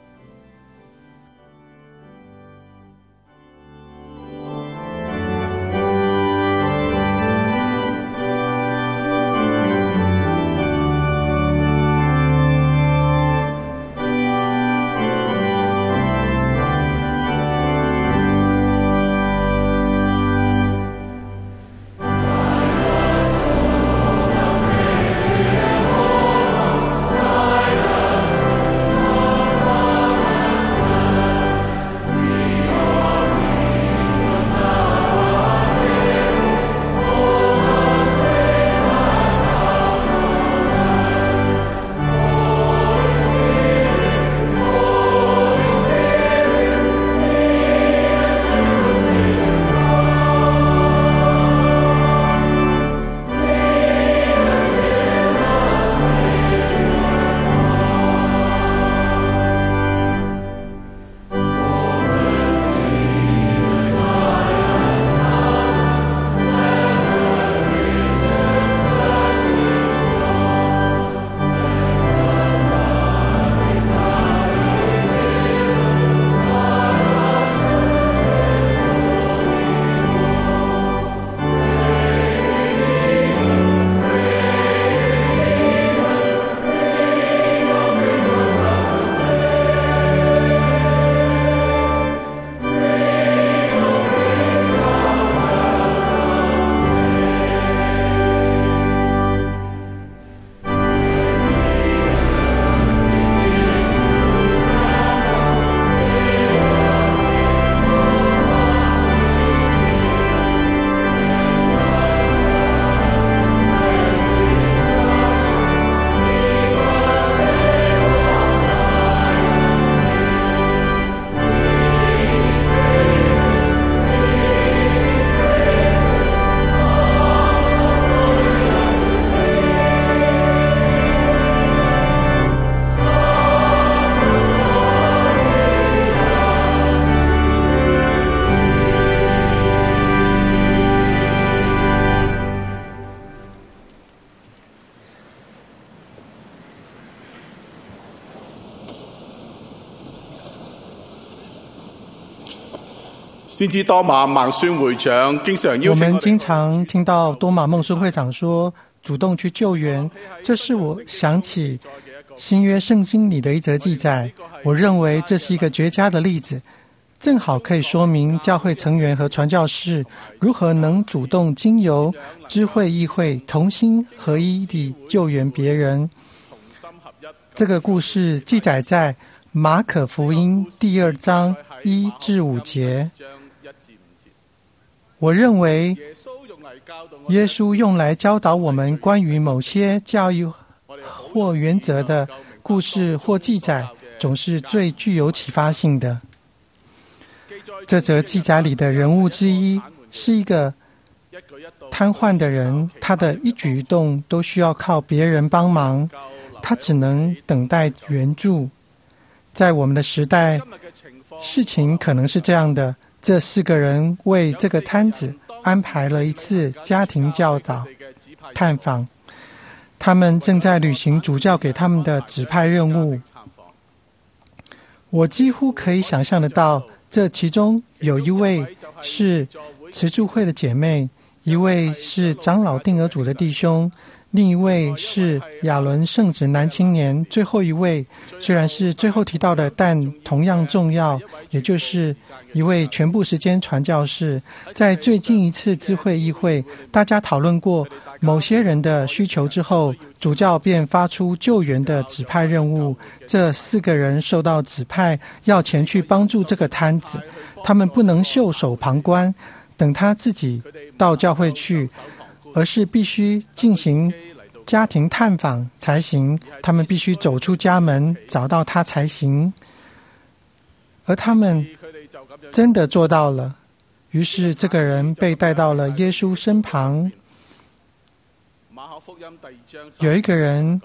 J: 先知多马孟孫會長經常邀請
C: 我們經常聽到多馬孟孫會長說主動去救援，這是我想起新約聖經裡的一則記載，我認為這是一個絕佳的例子，正好可以說明教會成員和傳教士如何能主動經由知會議會同心合一地救援別人。這個故事記載在馬可福音第2章1至5節。我認為耶穌用來教導我們關於某些教義或原則的故事或記載，總是最具有啟發性的。這則記載裡的人物之一是一個癱瘓的人，他的一舉一動都需要靠別人幫忙，他只能等待援助。在我們的時代，事情可能是這樣的，這4個人為這個癱子安排了一次家庭教導探訪，他們正在履行主教給他們的指派任務。我幾乎可以想象得到，這其中有一位是慈助會的姐妹，一位是長老定額組的弟兄， 另一位是亚伦圣职男青年，最后一位虽然是最后提到的，但同样重要，也就是一位全部时间传教士。在最近一次智慧议会，大家讨论过某些人的需求之后，主教便发出救援的指派任务。这4个人受到指派，要前去帮助这个摊子。他们不能袖手旁观，等他自己到教会去，而是必须进行家庭探访才行。他们必须走出家门，找到他才行。而他们真的做到了。于是这个人被带到了耶稣身旁。有一个人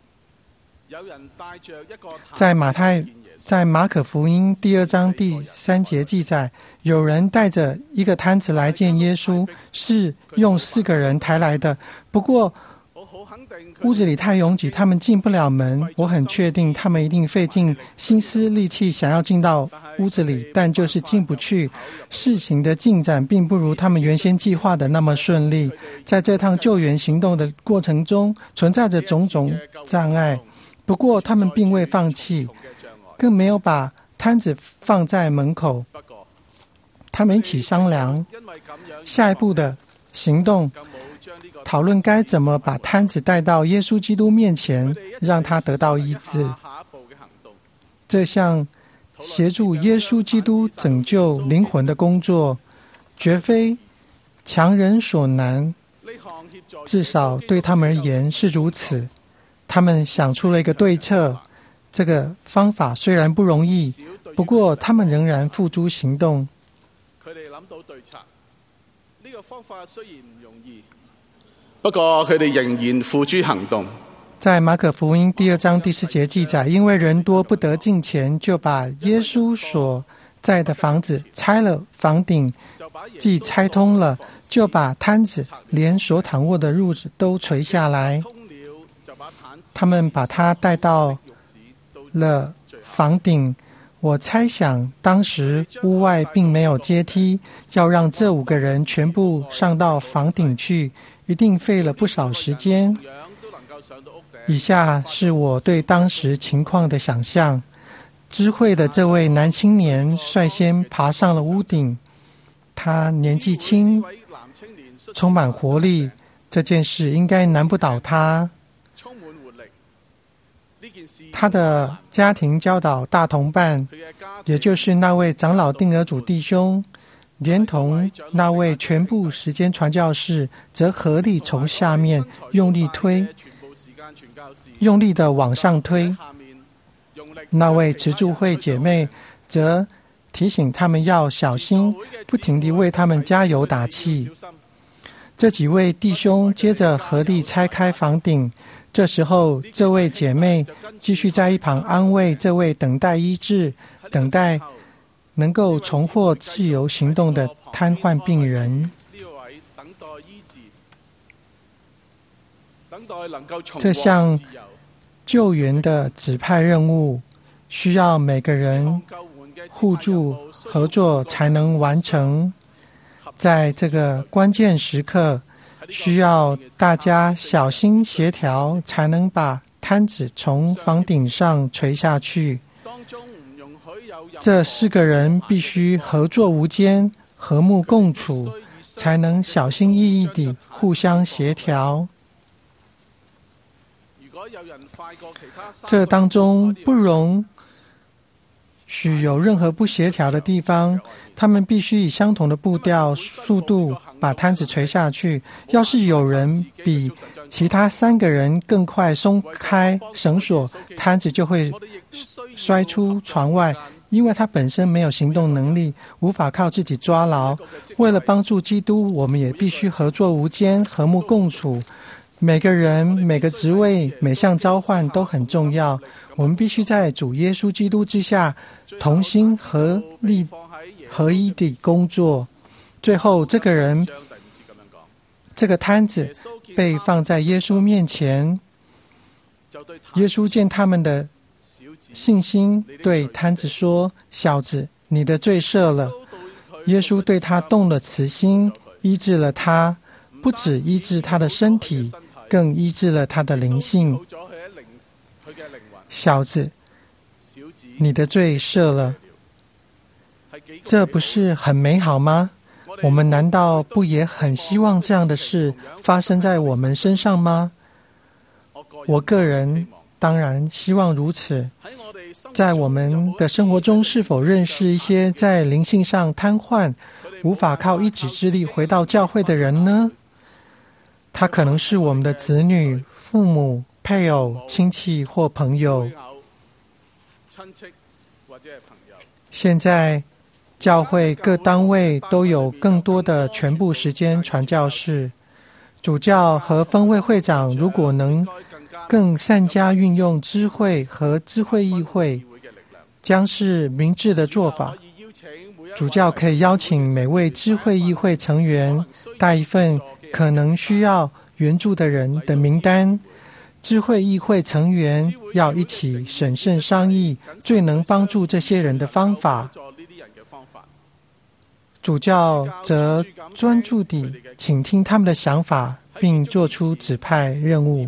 C: 在马可福音第2章第3节记载，有人带着一个摊子来见耶稣，是用4个人抬来的。不过屋子里太拥挤，他们进不了门。我很确定他们一定费尽心思力气想要进到屋子里，但就是进不去。事情的进展并不如他们原先计划的那么顺利。在这趟救援行动的过程中，存在着种种障碍。不过他们并未放弃，更没有把摊子放在门口。他们一起商量下一步的行动，讨论该怎么把摊子带到耶稣基督面前，让他得到医治。这项协助耶稣基督拯救灵魂的工作，绝非强人所难，至少对他们而言是如此。他们想出了一个对策，这个方法虽然不容易，不过他们仍然付诸行动。
J: 不過佢哋仍然付諸行動。
C: 在馬可福音第2章第4節記載，因為人多不得進前，就把耶穌所在的房子拆了房頂，既拆通了，就把攤子連所躺臥的褥子都垂下來。他們把他帶到了房頂。我猜想當時屋外並沒有階梯，要讓這5個人全部上到房頂去，一定費了不少時間。以下是我對當時情況的想象。知會的這位男青年率先爬上了屋頂，他年紀輕，充滿活力，這件事應該難不倒他。他的家庭教導大同伴，也就是那位長老定額主弟兄，連同那位全部時間傳教士，則合力從下面用力推，用力的往上推。那位慈助會姐妹則提醒他們要小心，不停地為他們加油打氣。這幾位弟兄接着合力拆開房頂。這時候，這位姐妹繼續在一旁安慰這位等待醫治、等待能夠重獲自由行動的癱瘓病人。這項救援的指派任務需要每個人互助合作才能完成。在這個關鍵時刻，需要大家小心協調，才能把攤子從房頂上垂下去。這4個人必須合作無間，和睦共處，才能小心翼翼地互相協調。這當中不容許有任何不協調的地方，他們必須以相同的步調、速度把攤子垂下去。要是有人比其他3個人更快鬆開繩索，攤子就會摔出床外，因為他本身沒有行動能力，無法靠自己抓牢。為了幫助基督，我們也必須合作無間，和睦共處。每個人、每個職位、每項召喚都很重要。我們必須在主耶穌基督之下，同心合力、合一地工作。最後，這個人，這個攤子被放在耶穌面前。耶穌見他們的信心，對攤子說：“小子，你的罪赦了。”耶穌對他動了慈心，醫治了他，不只醫治他的身體， 更医治了他的灵性。小子，你的罪赦了，这不是很美好吗？我们难道不也很希望这样的事发生在我们身上吗？我个人当然希望如此。在我们的生活中，是否认识一些在灵性上瘫痪、无法靠一己之力回到教会的人呢？他可能是我们的子女、父母、配偶、亲戚或朋友。现在教会各单位都有更多的全部时间传教士，主教和分会会长如果能更善加运用知会和知会议会，将是明智的做法。主教可以邀请每位知会议会成员带一份可能需要援助的人的名单，知会议会成员要一起审慎商议最能帮助这些人的方法。主教则专注地倾听他们的想法，并做出指派任务。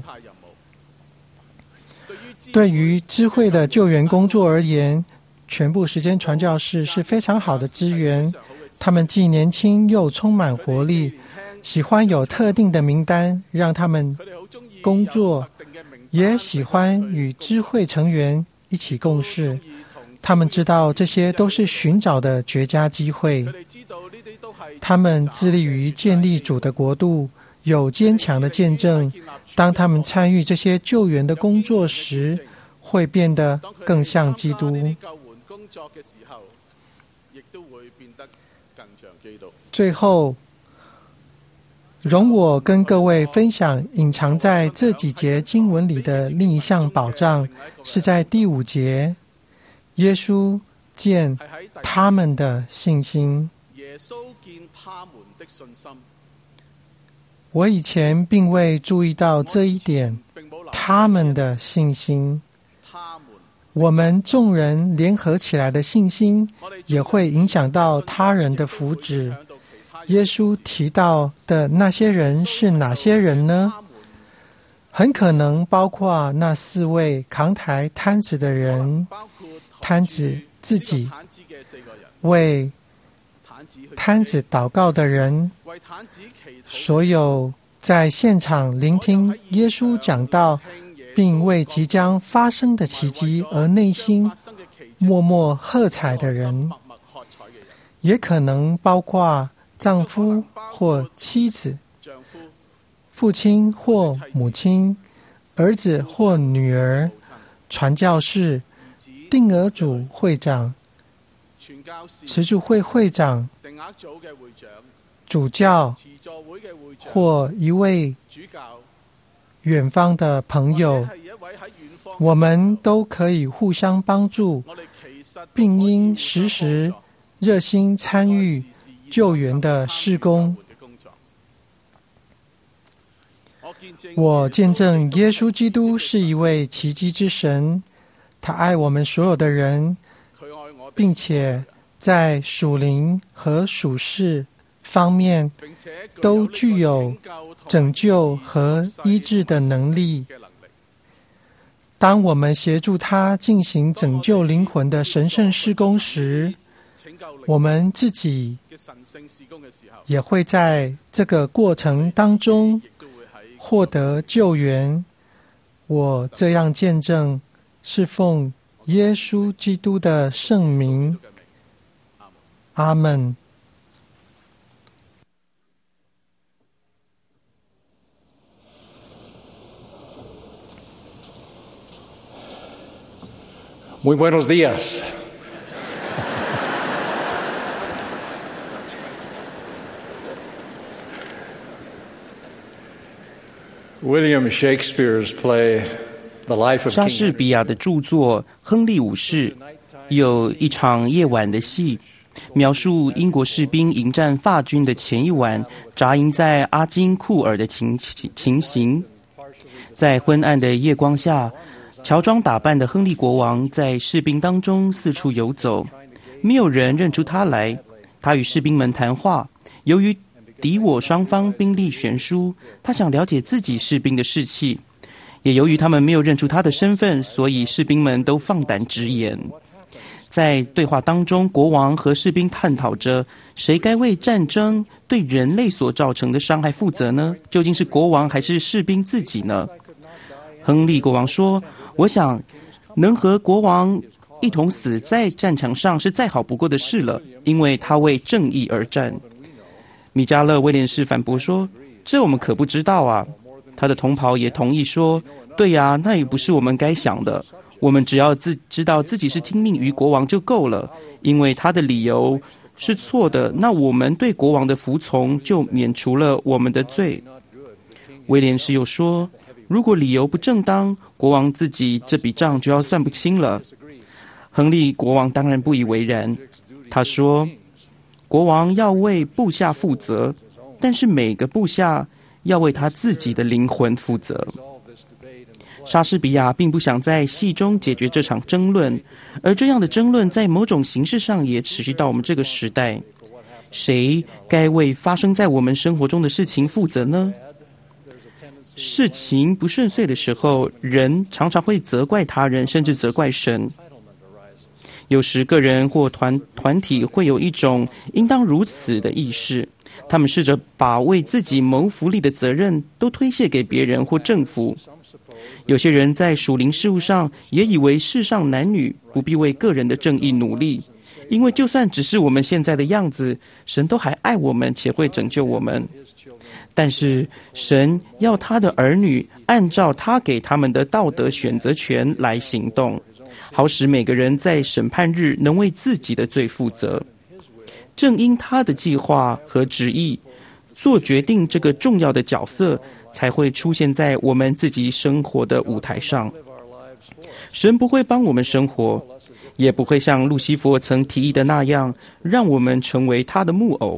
C: 对于知会的救援工作而言，全部时间传教士是非常好的资源。他们既年轻又充满活力，喜欢有特定的名单让他们工作，也喜欢与知会成员一起共事。他们知道这些都是寻找的绝佳机会。他们致力于建立主的国度，有坚强的见证。当他们参与这些救援的工作时，会变得更像基督。最后，容我跟各位分享隐藏在这几节经文里的另一项保障，是在第5节，耶稣见他们的信心。我以前并未注意到这一点，他们的信心。我们众人联合起来的信心，也会影响到他人的福祉。耶稣提到的那些人是哪些人呢？很可能包括那4位扛抬摊子的人，摊子自己，为摊子祷告的人，所有在现场聆听耶稣讲道，并为即将发生的奇迹而内心默默喝彩的人，也可能包括丈夫或妻子，父亲或母亲，儿子或女儿，传教士、定额组会长、持主会会长、主教或一位远方的朋友。我们都可以互相帮助，并应时时热心参与救援的事工。我见证耶稣基督是一位奇迹之神，他爱我们所有的人，并且在属灵和属世方面都具有拯救和医治的能力。当我们协助他进行拯救灵魂的神圣事工时，我们自己也会在这个过程当中获得救援。我这样见证，是奉耶稣基督的圣名。阿们。
F: Muy buenos días. William Shakespeare's play The Life of
B: 莎士比亚的著作《亨利五世》有一场夜晚的戏，描述英国士兵迎战法军的前一晚扎营在阿金库尔的情形。在昏暗的夜光下，乔装打扮的亨利国王在士兵当中四处游走，没有人认出他来。他与士兵们谈话，由于敌我双方兵力悬殊，他想了解自己士兵的士气。也由于他们没有认出他的身份，所以士兵们都放胆直言。在对话当中，国王和士兵探讨着谁该为战争对人类所造成的伤害负责呢？究竟是国王还是士兵自己呢？亨利国王说：“我想能和国王一同死在战场上是再好不过的事了，因为他为正义而战。”米迦勒威廉士反驳说：“这我们可不知道啊。”他的同袍也同意说：“对呀，那也不是我们该想的。我们只要知道自己是听命于国王就够了，因为他的理由是错的，那我们对国王的服从就免除了我们的罪。”威廉士又说：“如果理由不正当，国王自己这笔账就要算不清了。”亨利国王当然不以为然，他说：“国王要为部下负责，但是每个部下要为他自己的灵魂负责。”莎士比亚并不想在戏中解决这场争论，而这样的争论在某种形式上也持续到我们这个时代。谁该为发生在我们生活中的事情负责呢？事情不顺遂的时候，人常常会责怪他人，甚至责怪神。有时个人或团体会有一种应当如此的意识，他们试着把为自己谋福利的责任都推卸给别人或政府。有些人在属灵事务上也以为世上男女不必为个人的正义努力，因为就算只是我们现在的样子，神都还爱我们且会拯救我们。但是神要他的儿女按照他给他们的道德选择权来行动，好使每个人在审判日能为自己的罪负责。正因他的计划和旨意，做决定这个重要的角色才会出现在我们自己生活的舞台上。神不会帮我们生活，也不会像路西弗曾提议的那样，让我们成为他的木偶。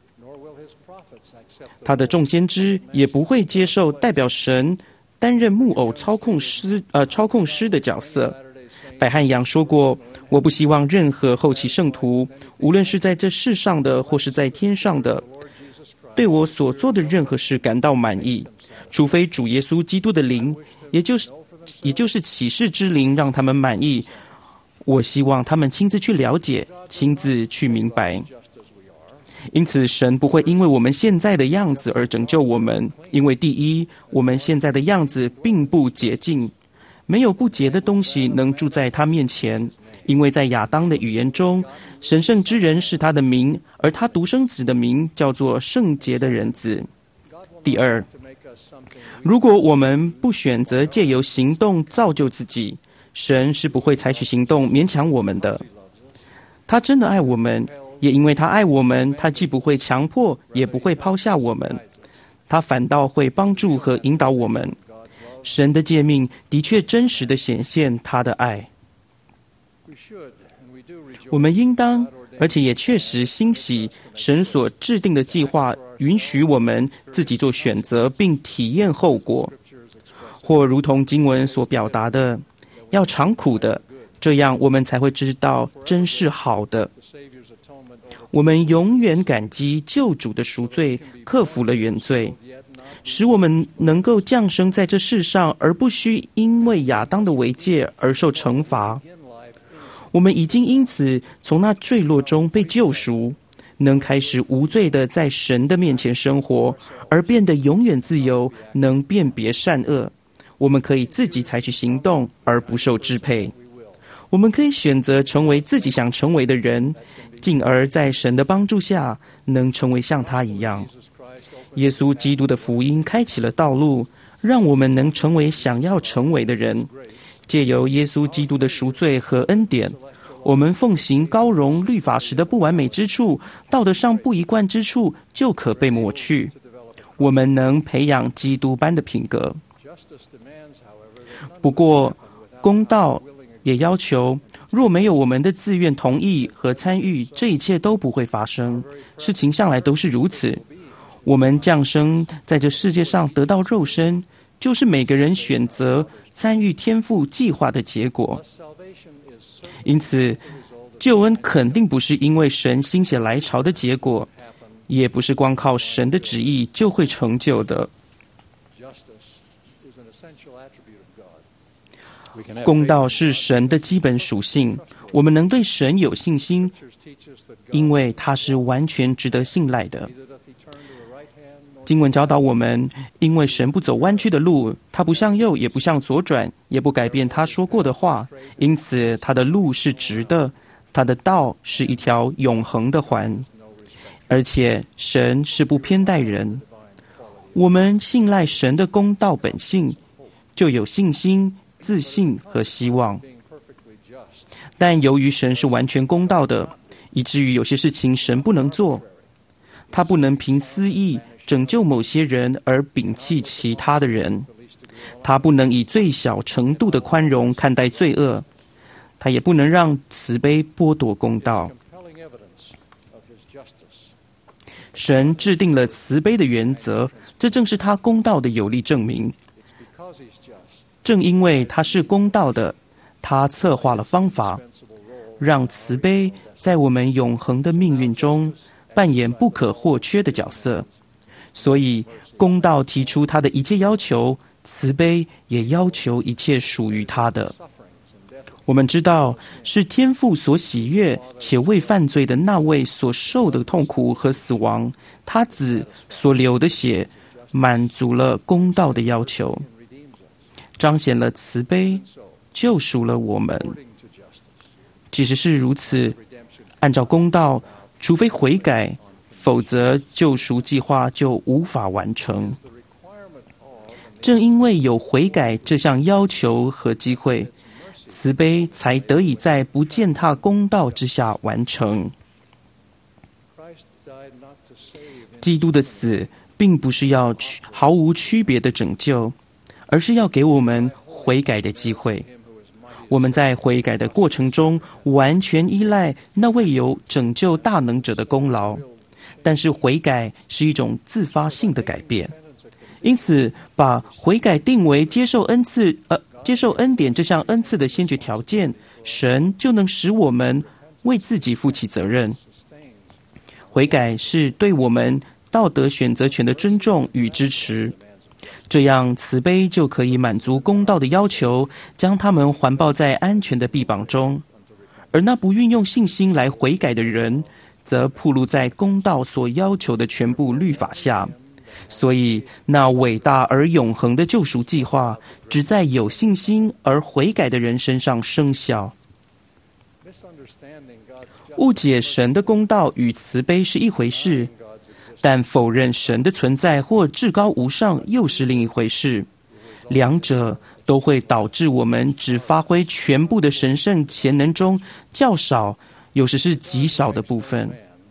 B: 他的众先知也不会接受代表神担任木偶操控师的角色。百汉阳说过：“我不希望任何后期圣徒，无论是在这世上的或是在天上的，对我所做的任何事感到满意，除非主耶稣基督的灵，也就是启示之灵让他们满意。我希望他们亲自去了解，亲自去明白。”因此，神不会因为我们现在的样子而拯救我们，因为第一，我们现在的样子并不洁净，没有不洁的东西能住在他面前，因为在亚当的语言中，神圣之人是他的名，而他独生子的名叫做圣洁的人子。第二，如果我们不选择借由行动造就自己，神是不会采取行动勉强我们的。他真的爱我们，也因为他爱我们，他既不会强迫，也不会抛下我们，他反倒会帮助和引导我们。神的诫命的确真实地显现他的爱。我们应当，而且也确实欣喜神所制定的计划允许我们自己做选择并体验后果，或如同经文所表达的，要尝苦的，这样我们才会知道真是好的。我们永远感激救主的赎罪克服了原罪，使我们能够降生在这世上，而不需因为亚当的违戒而受惩罚。我们已经因此从那坠落中被救赎，能开始无罪的在神的面前生活，而变得永远自由，能辨别善恶。我们可以自己采取行动，而不受支配。我们可以选择成为自己想成为的人，进而在神的帮助下能成为像他一样。耶稣基督的福音开启了道路，让我们能成为想要成为的人。借由耶稣基督的赎罪和恩典，我们奉行高容律法时的不完美之处，道德上不一贯之处就可被抹去。我们能培养基督般的品格。不过，公道也要求，若没有我们的自愿同意和参与，这一切都不会发生。事情向来都是如此。我们降生在这世界上得到肉身，就是每个人选择参与天父计划的结果。因此，救恩肯定不是因为神心血来潮的结果， 也不是光靠神的旨意就会成就的。公道是神的基本属性，我们能对神有信心，因为他是完全值得信赖的。经文教导我们，因为神不走弯曲的路，他不向右也不向左转，也不改变他说过的话，因此他的路是直的，他的道是一条永恒的环，而且神是不偏待人。我们信赖神的公道本性，就有信心、自信和希望。但由于神是完全公道的，以至于有些事情神不能做，他不能凭私意拯救某些人而摒弃其他的人，他不能以最小程度的宽容看待罪恶，他也不能让慈悲剥夺公道。神制定了慈悲的原则，这正是他公道的有力证明。正因为他是公道的，他策划了方法，让慈悲在我们永恒的命运中扮演不可或缺的角色。所以公道提出他的一切要求，慈悲也要求一切属于他的。我们知道，是天父所喜悦且未犯罪的那位所受的痛苦和死亡，他子所流的血，满足了公道的要求，彰显了慈悲，救赎了我们。即使是如此，按照公道，除非悔改，否则救赎计划就无法完成。正因为有悔改这项要求和机会，慈悲才得以在不践踏公道之下完成。基督的死并不是要毫无区别的拯救，而是要给我们悔改的机会。我们在悔改的过程中完全依赖那位有拯救大能者的功劳，但是悔改是一种自发性的改变，因此把悔改定为接受恩典这项恩赐的先决条件，神就能使我们为自己负起责任。悔改是对我们道德选择权的尊重与支持，这样慈悲就可以满足公道的要求，将他们环抱在安全的臂膀中。而那不运用信心来悔改的人，则暴露在公道所要求的全部律法下。所以那伟大而永恒的救赎计划，只在有信心而悔改的人身上生效。误解神的公道与慈悲是一回事，但否认神的存在或至高无上又是另一回事。两者都会导致我们只发挥全部的神圣潜能中较少，有时是极少的部分。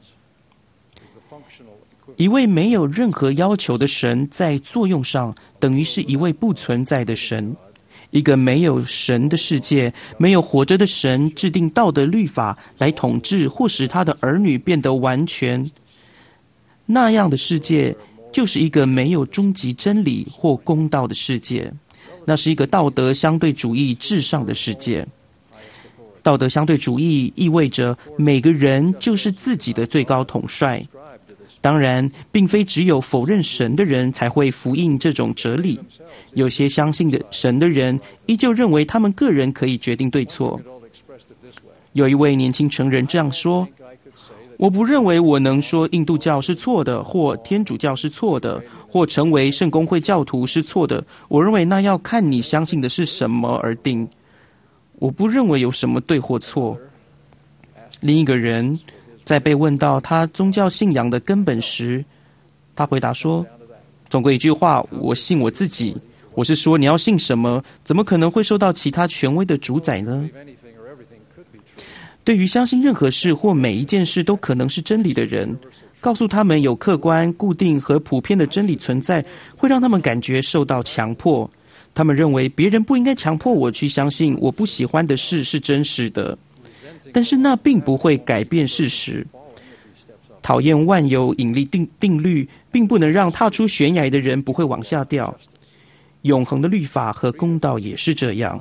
B: 一位没有任何要求的神，在作用上等于是一位不存在的神。一个没有神的世界，没有活着的神制定道德律法来统治或使他的儿女变得完全，那样的世界就是一个没有终极真理或公道的世界，那是一个道德相对主义至上的世界。道德相对主义意味着每个人就是自己的最高统帅。当然，并非只有否认神的人才会服膺这种哲理。有些相信的神的人，依旧认为他们个人可以决定对错。有一位年轻成人这样说：我不认为我能说印度教是错的，或天主教是错的，或成为圣公会教徒是错的。我认为那要看你相信的是什么而定。我不认为有什么对或错。另一个人在被问到他宗教信仰的根本时，他回答说：总归一句话，我信我自己。我是说，你要信什么，怎么可能会受到其他权威的主宰呢？对于相信任何事或每一件事都可能是真理的人，告诉他们有客观、固定和普遍的真理存在，会让他们感觉受到强迫。他们认为别人不应该强迫我去相信我不喜欢的事是真实的，但是那并不会改变事实。讨厌万有引力定律，并不能让踏出悬崖的人不会往下掉。永恒的律法和公道也是这样。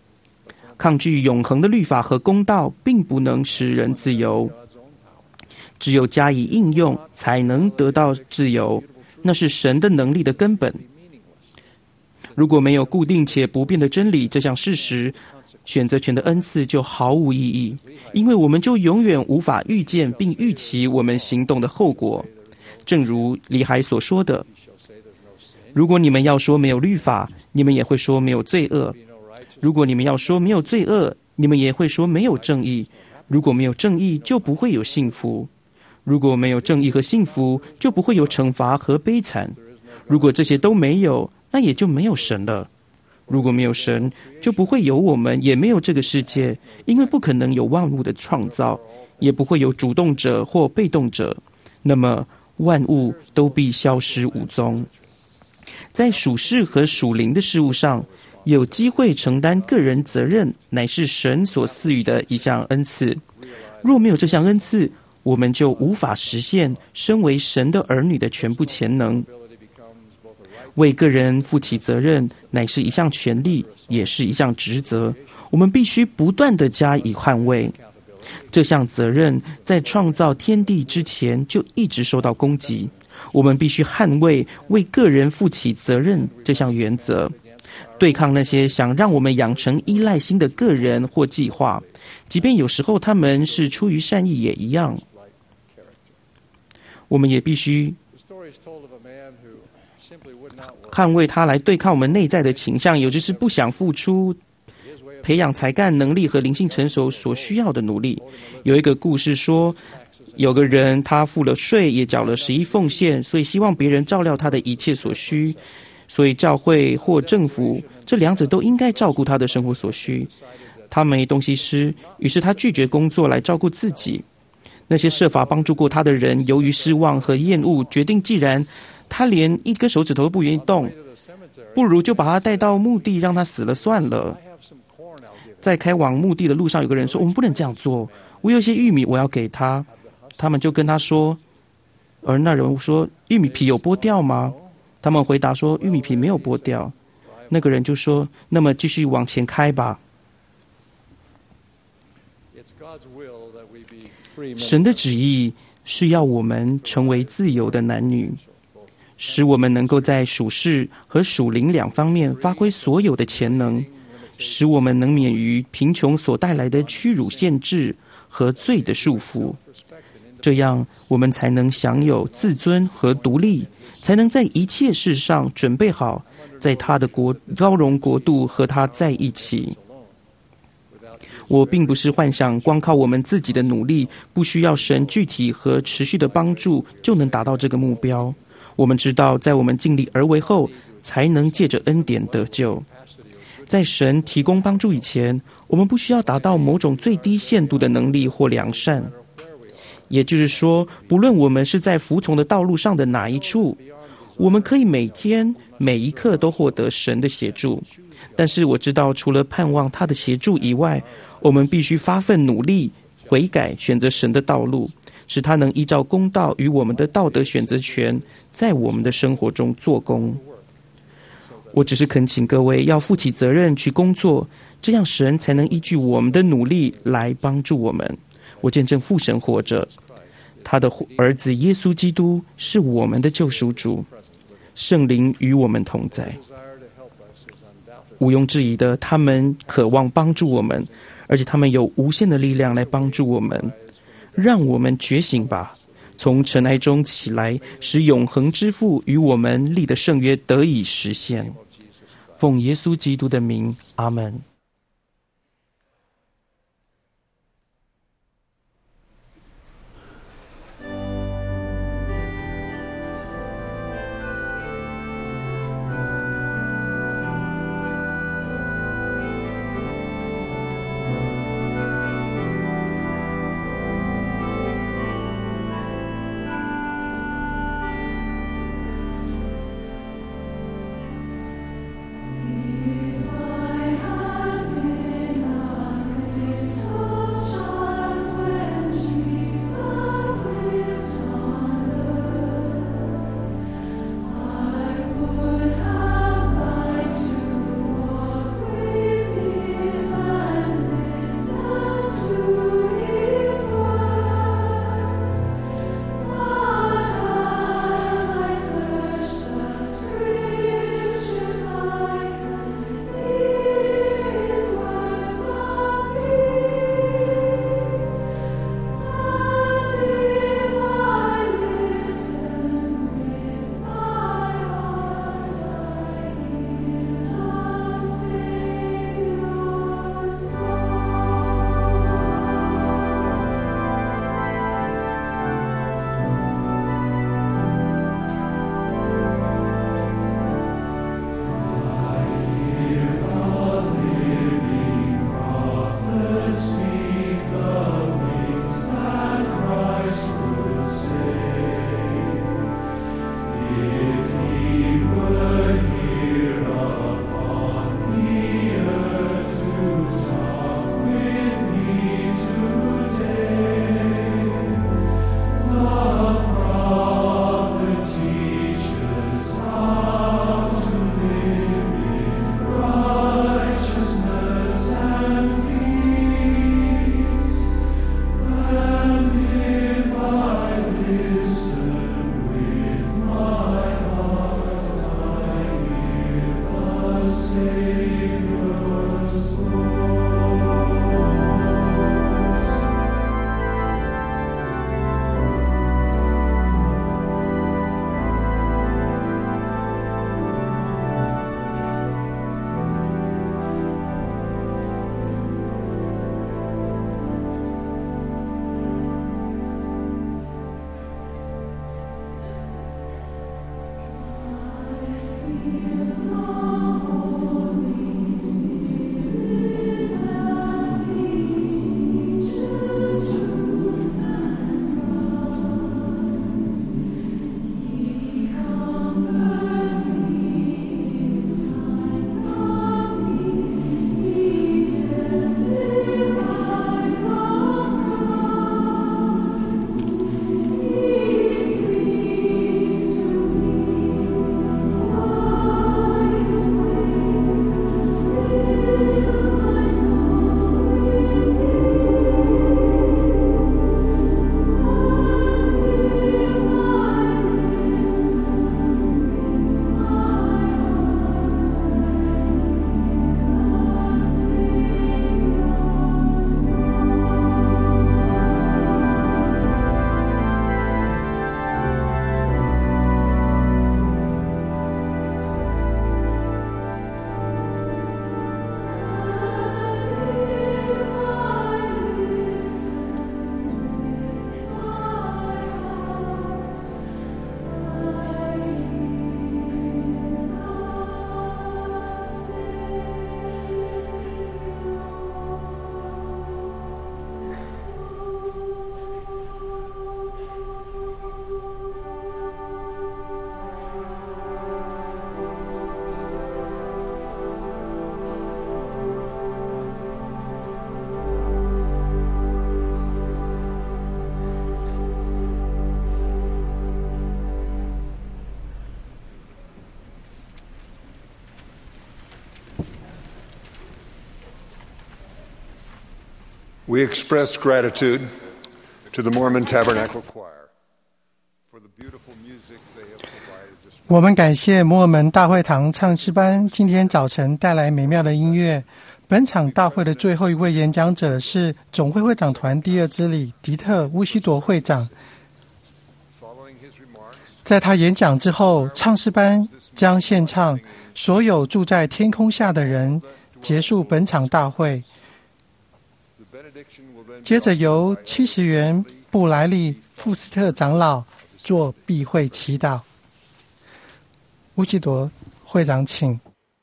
B: 抗拒永恒的律法和公道，并不能使人自由。 只有加以应用，才能得到自由。那是神的能力的根本。如果没有固定且不变的真理这项事实，选择权的恩赐就毫无意义，因为我们就永远无法预见并预期我们行动的后果。正如李海所说的，如果你们要说没有律法，你们也会说没有罪恶；如果你们要说没有罪恶，你们也会说没有正义。如果没有正义，就不会有幸福；如果没有正义和幸福，就不会有惩罚和悲惨。如果这些都没有，那也就没有神了。如果没有神，就不会有我们，也没有这个世界，因为不可能有万物的创造，也不会有主动者或被动者。那么万物都必消失无踪。在属世和属灵的事物上，有机会承担个人责任，乃是神所赐予的一项恩赐。若没有这项恩赐，我们就无法实现身为神的儿女的全部潜能。为个人负起责任，乃是一项权利，也是一项职责。我们必须不断地加以捍卫。这项责任在创造天地之前就一直受到攻击。我们必须捍卫为个人负起责任这项原则，对抗那些想让我们养成依赖心的个人或计划，即便有时候他们是出于善意也一样。我们也必须捍卫他来对抗我们内在的倾向，也就是不想付出培养才干、能力和灵性成熟所需要的努力。有一个故事说，有个人他付了税，也缴了11奉献，所以希望别人照料他的一切所需。所以教会或政府这两者都应该照顾他的生活所需。他没东西吃，于是他拒绝工作来照顾自己。那些设法帮助过他的人，由于失望和厌恶，决定既然他连一根手指头都不愿意动，不如就把他带到墓地，让他死了算了。在开往墓地的路上，有个人说，我们不能这样做，我有些玉米我要给他。他们就跟他说，而那人说，玉米皮有剥掉吗？他们回答说，玉米皮没有剥掉。那个人就说，那么继续往前开吧。神的旨意是要我们成为自由的男女，使我们能够在属世和属灵两方面发挥所有的潜能，使我们能免于贫穷所带来的屈辱限制和罪的束缚。这样我们才能享有自尊和独立，才能在一切事上准备好在他的高荣国度和他在一起。我并不是幻想光靠我们自己的努力，不需要神具体和持续的帮助就能达到这个目标。我们知道，在我们尽力而为后，才能借着恩典得救。在神提供帮助以前，我们不需要达到某种最低限度的能力或良善。也就是说，不论我们是在服从的道路上的哪一处，我们可以每天每一刻都获得神的协助。但是我知道，除了盼望他的协助以外，我们必须发奋努力悔改，选择神的道路，使他能依照公道与我们的道德选择权在我们的生活中做工。我只是恳请各位要负起责任去工作，这样神才能依据我们的努力来帮助我们。我见证父神活着，他的儿子耶稣基督是我们的救赎主，圣灵与我们同在。毋庸置疑的，他们渴望帮助我们，而且他们有无限的力量来帮助我们。让我们觉醒吧，从尘埃中起来，使永恒之父与我们立的圣约得以实现。奉耶稣基督的名，阿们。
K: If I had We express gratitude to the Mormon Tabernacle Choir for the beautiful music they have provided this morning.
C: 我们感谢摩尔门大会堂唱诗班今天早晨带来美妙的音乐。本场大会的最后一位演讲者是总会会长团第二支理迪特·乌西铎会长。在他演讲之后，唱诗班将献唱《所有住在天空下的人》，结束本场大会。接着由70元布莱利·富斯特长老做闭会祈祷。乌西铎会长，请。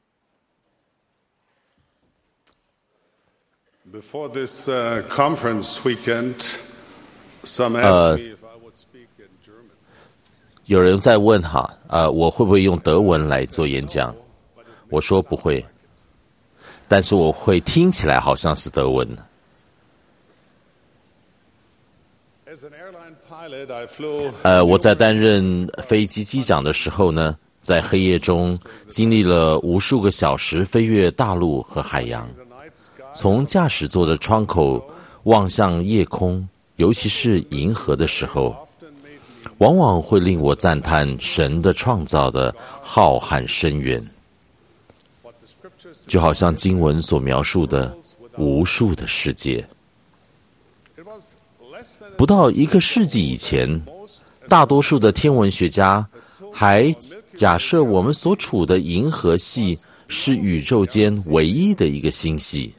K: Before this conference weekend, some asked me if I would speak in German.
G: 有人在问我会不会用德文来做演讲？我说不会，但是我会听起来好像是德文。
K: As an airline pilot, I flew.
G: 我在担任飞机机长的时候呢，在黑夜中经历了无数个小时飞越大陆和海洋。从驾驶座的窗口望向夜空，尤其是银河的时候，往往会令我赞叹神的创造的浩瀚深远，就好像经文所描述的无数的世界。不到1个世纪以前，大多数的天文学家还假设我们所处的银河系是宇宙间唯一的一个星系。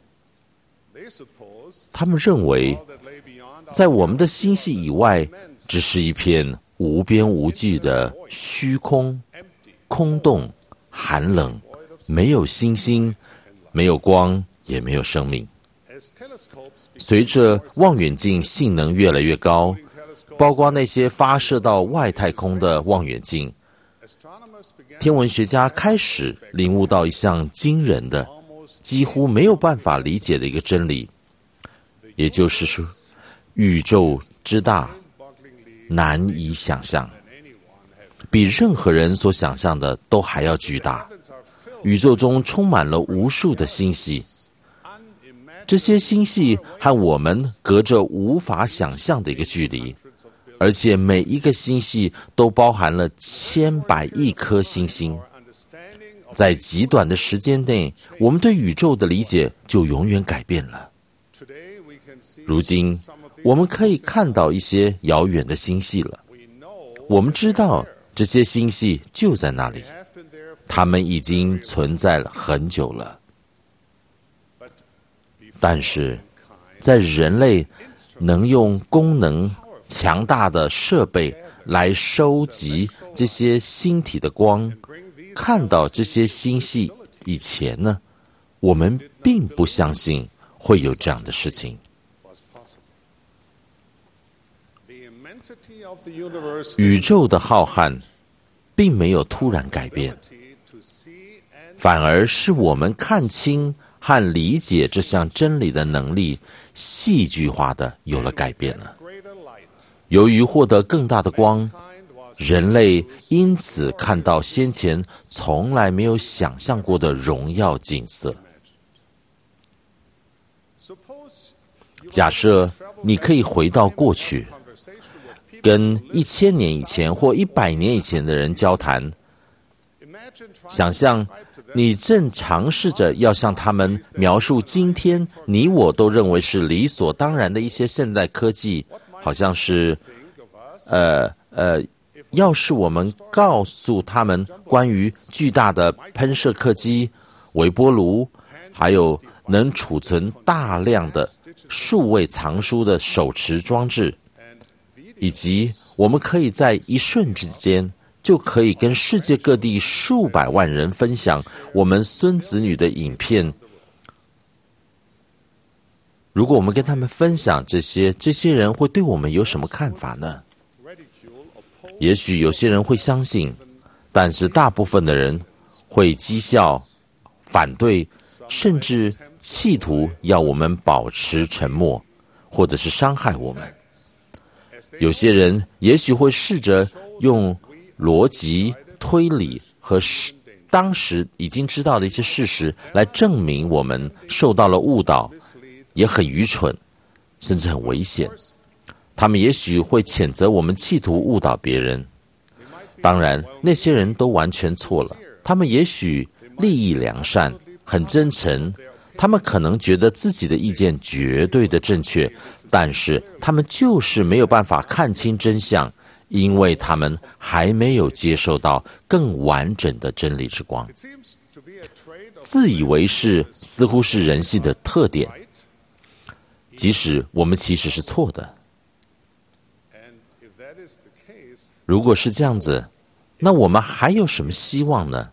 G: 他们认为，在我们的星系以外，只是一片无边无际的虚空、空洞、寒冷，没有星星，没有光，也没有生命。随着望远镜性能越来越高，包括那些发射到外太空的望远镜，天文学家开始领悟到一项惊人的、几乎没有办法理解的一个真理，也就是说，宇宙之大，难以想象，比任何人所想象的都还要巨大。宇宙中充满了无数的星系，这些星系和我们隔着无法想象的一个距离，而且每一个星系都包含了千百亿颗星星。在极短的时间内，我们对宇宙的理解就永远改变了。如今，我们可以看到一些遥远的星系了。我们知道这些星系就在那里，它们已经存在了很久了。但是，在人类能用功能强大的设备来收集这些星体的光，看到这些星系以前呢，我们并不相信会有这样的事情。宇宙的浩瀚并没有突然改变，反而是我们看清和理解这项真理的能力戏剧化的有了改变了。由于获得更大的光，人类因此看到先前从来没有想象过的荣耀景色。假设你可以回到过去，跟1000年以前或100年以前的人交谈，想象你正尝试着要向他们描述今天你我都认为是理所当然的一些现代科技，好像是要是我们告诉他们关于巨大的喷射客机、微波炉，还有能储存大量的数位藏书的手持装置，以及我们可以在一瞬之间就可以跟世界各地数百万人分享我们孙子女的影片。如果我们跟他们分享这些人会对我们有什么看法呢？也许有些人会相信，但是大部分的人会讥笑、反对，甚至企图要我们保持沉默，或者是伤害我们。有些人也许会试着用逻辑、推理和当时已经知道的一些事实来证明我们受到了误导，也很愚蠢。 甚至很危险。他们也许会谴责我们企图误导别人。当然，那些人都完全错了。他们也许利益良善，很真诚，他们可能觉得自己的意见绝对的正确，但是他们就是没有办法看清真相，因为他们还没有接受到更完整的真理之光。自以为是似乎是人性的特点，即使我们其实是错的。如果是这样子，那我们还有什么希望呢？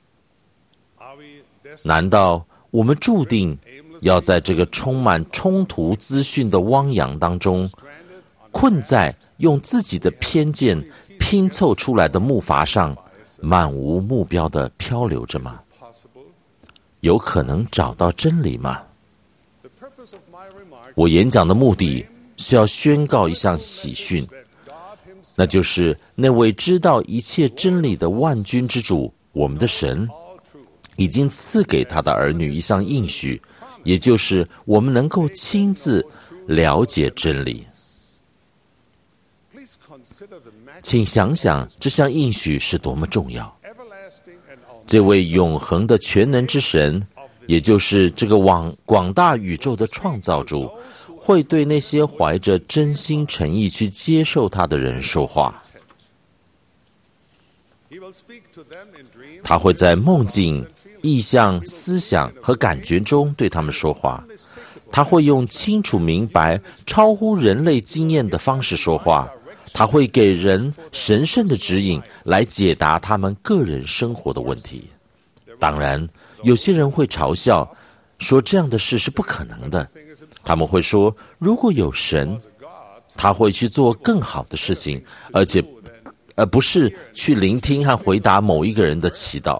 G: 难道我们注定要在这个充满冲突资讯的汪洋当中，困在用自己的偏见拼凑出来的木筏上，漫无目标地漂流着吗？有可能找到真理吗？我演讲的目的是要宣告一项喜讯，那就是那位知道一切真理的万军之主，我们的神，已经赐给他的儿女一项应许，也就是我们能够亲自了解真理。请想想这项应许是多么重要。这位永恒的全能之神，也就是这个广大宇宙的创造主，会对那些怀着真心诚意去接受他的人说话。他会在梦境、意象、思想和感觉中对他们说话。他会用清楚明白、超乎人类经验的方式说话。他会给人神圣的指引，来解答他们个人生活的问题。当然，有些人会嘲笑，说这样的事是不可能的。他们会说，如果有神，他会去做更好的事情，而不是去聆听和回答某一个人的祈祷。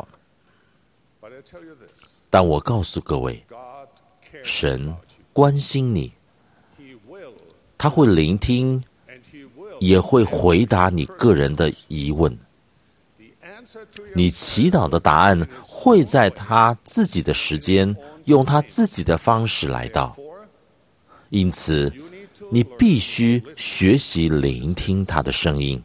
G: 但我告诉各位，神关心你，他会聆听，也会回答你个人的疑问。你祈祷的答案会在他自己的时间，用他自己的方式来到。因此，你必须学习聆听他的声音。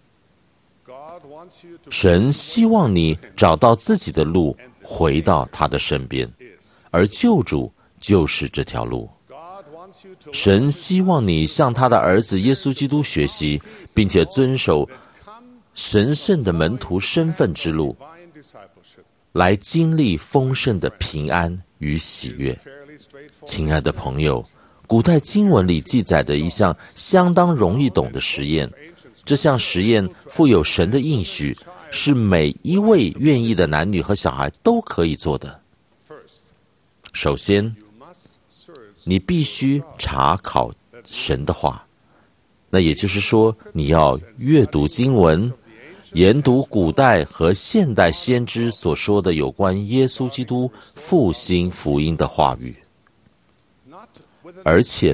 G: 神希望你找到自己的路，回到他的身边，而救主就是这条路。神希望你向他的儿子耶稣基督学习，并且遵守神圣的门徒身份之路，来经历丰盛的平安与喜悦。亲爱的朋友，古代经文里记载的一项相当容易懂的实验，这项实验富有神的应许，是每一位愿意的男女和小孩都可以做的。首先，你必须查考神的话，那也就是说，你要阅读经文，研读古代和现代先知所说的有关耶稣基督复兴福音的话语。而且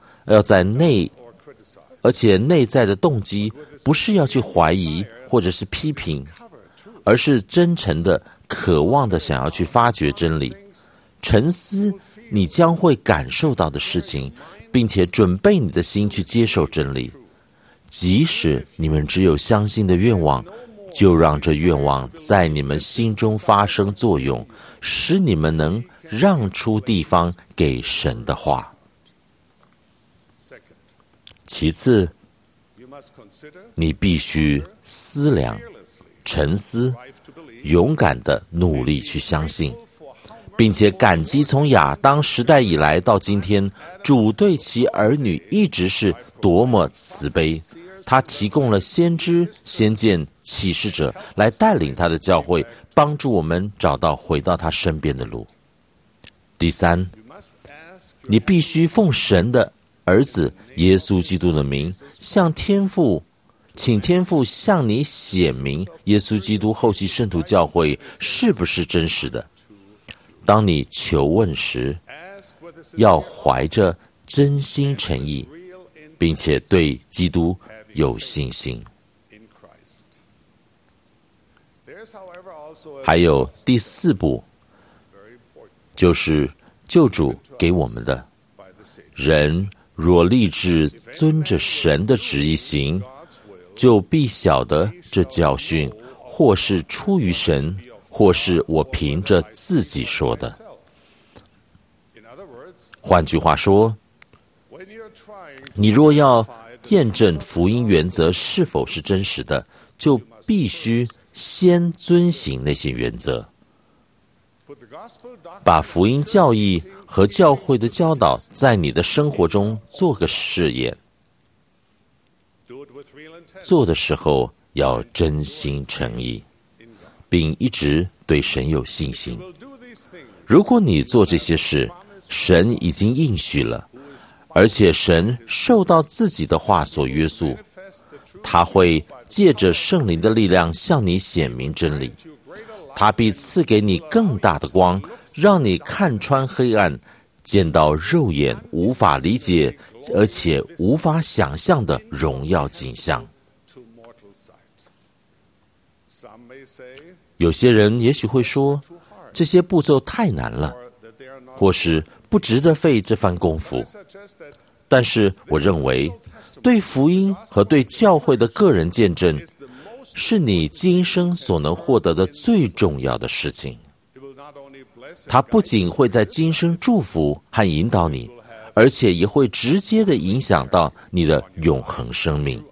G: 内在的动机不是要去怀疑或者是批评，而是真诚的、渴望的想要去发掘真理，沉思你将会感受到的事情，并且准备你的心去接受真理。即使你们只有相信的愿望，就让这愿望在你们心中发生作用，使你们能让出地方给神的话。其次，你必须思量、沉思，勇敢地努力去相信，并且感激从亚当时代以来到今天，主对其儿女一直是多么慈悲。他提供了先知、先见、启示者来带领他的教会，帮助我们找到回到他身边的路。第三，你必须奉神的儿子耶稣基督的名，请天父向你显明耶稣基督后期圣徒教会是不是真实的。当你求问时，要怀着真心诚意，并且对基督有信心。还有第四步，就是救主给我们的，人若立志遵着神的旨意行，就必晓得这教训或是出于神，或是我凭着自己说的。换句话说，你若要验证福音原则是否是真实的，就必须先遵行那些原则，把福音教义和教会的教导在你的生活中做个试验。做的时候要真心诚意，并一直对神有信心。如果你做这些事，神已经应许了，而且神受到自己的话所约束，他会借着圣灵的力量向你显明真理，他必赐给你更大的光，让你看穿黑暗，见到肉眼无法理解而且无法想象的荣耀景象。有些人也许会说，这些步骤太难了，或是不值得费这番功夫。但是我认为，对福音和对教会的个人见证，是你今生所能获得的最重要的事情。它不仅会在今生祝福和引导你，而且也会直接地影响到你的永恒生命。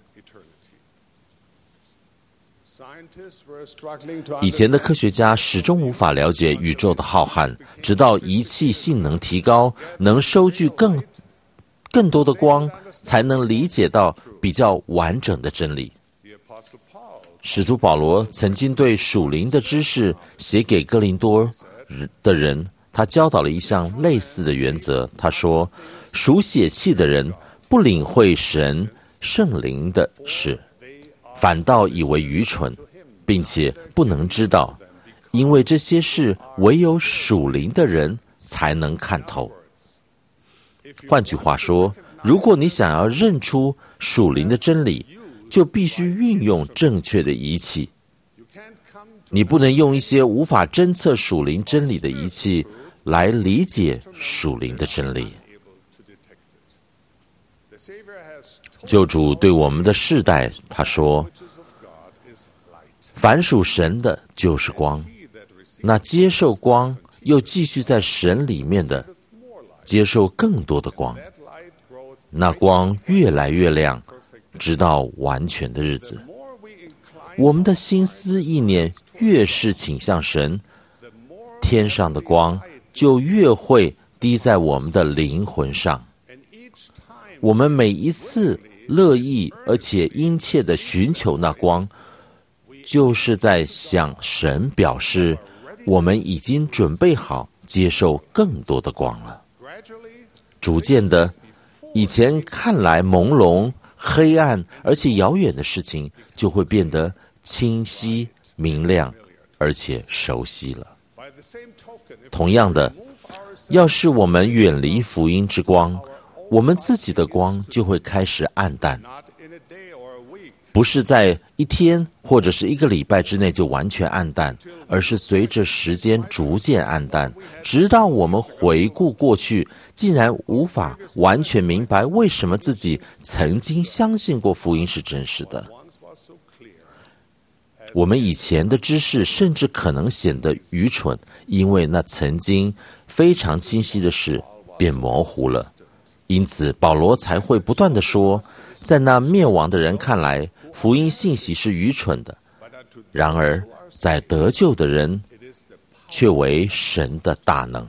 G: 以前的科学家始终无法了解宇宙的浩瀚，直到仪器性能提高，能收据更多的光，才能理解到比较完整的真理。使徒保罗曾经对属灵的知识写给哥林多的人，他教导了一项类似的原则。他说，属血气的人不领会神圣灵的事，反倒以为愚蠢，并且不能知道，因为这些事唯有属灵的人才能看透。换句话说，如果你想要认出属灵的真理，就必须运用正确的仪器。你不能用一些无法侦测属灵真理的仪器来理解属灵的真理。救主对我们的世代他说，凡属神的就是光，那接受光又继续在神里面的，接受更多的光，那光越来越亮，直到完全的日子。我们的心思意念越是倾向神，天上的光就越会滴在我们的灵魂上。我们每一次乐意而且殷切地寻求那光，就是在向神表示，我们已经准备好接受更多的光了。逐渐的，以前看来朦胧、黑暗而且遥远的事情，就会变得清晰、明亮，而且熟悉了。同样的，要是我们远离福音之光，我们自己的光就会开始暗淡，不是在一天或者是一个礼拜之内就完全暗淡，而是随着时间逐渐暗淡，直到我们回顾过去，竟然无法完全明白为什么自己曾经相信过福音是真实的。我们以前的知识甚至可能显得愚蠢，因为那曾经非常清晰的事变模糊了。因此保罗才会不断地说，在那灭亡的人看来，福音信息是愚蠢的，然而在得救的人却为神的大能。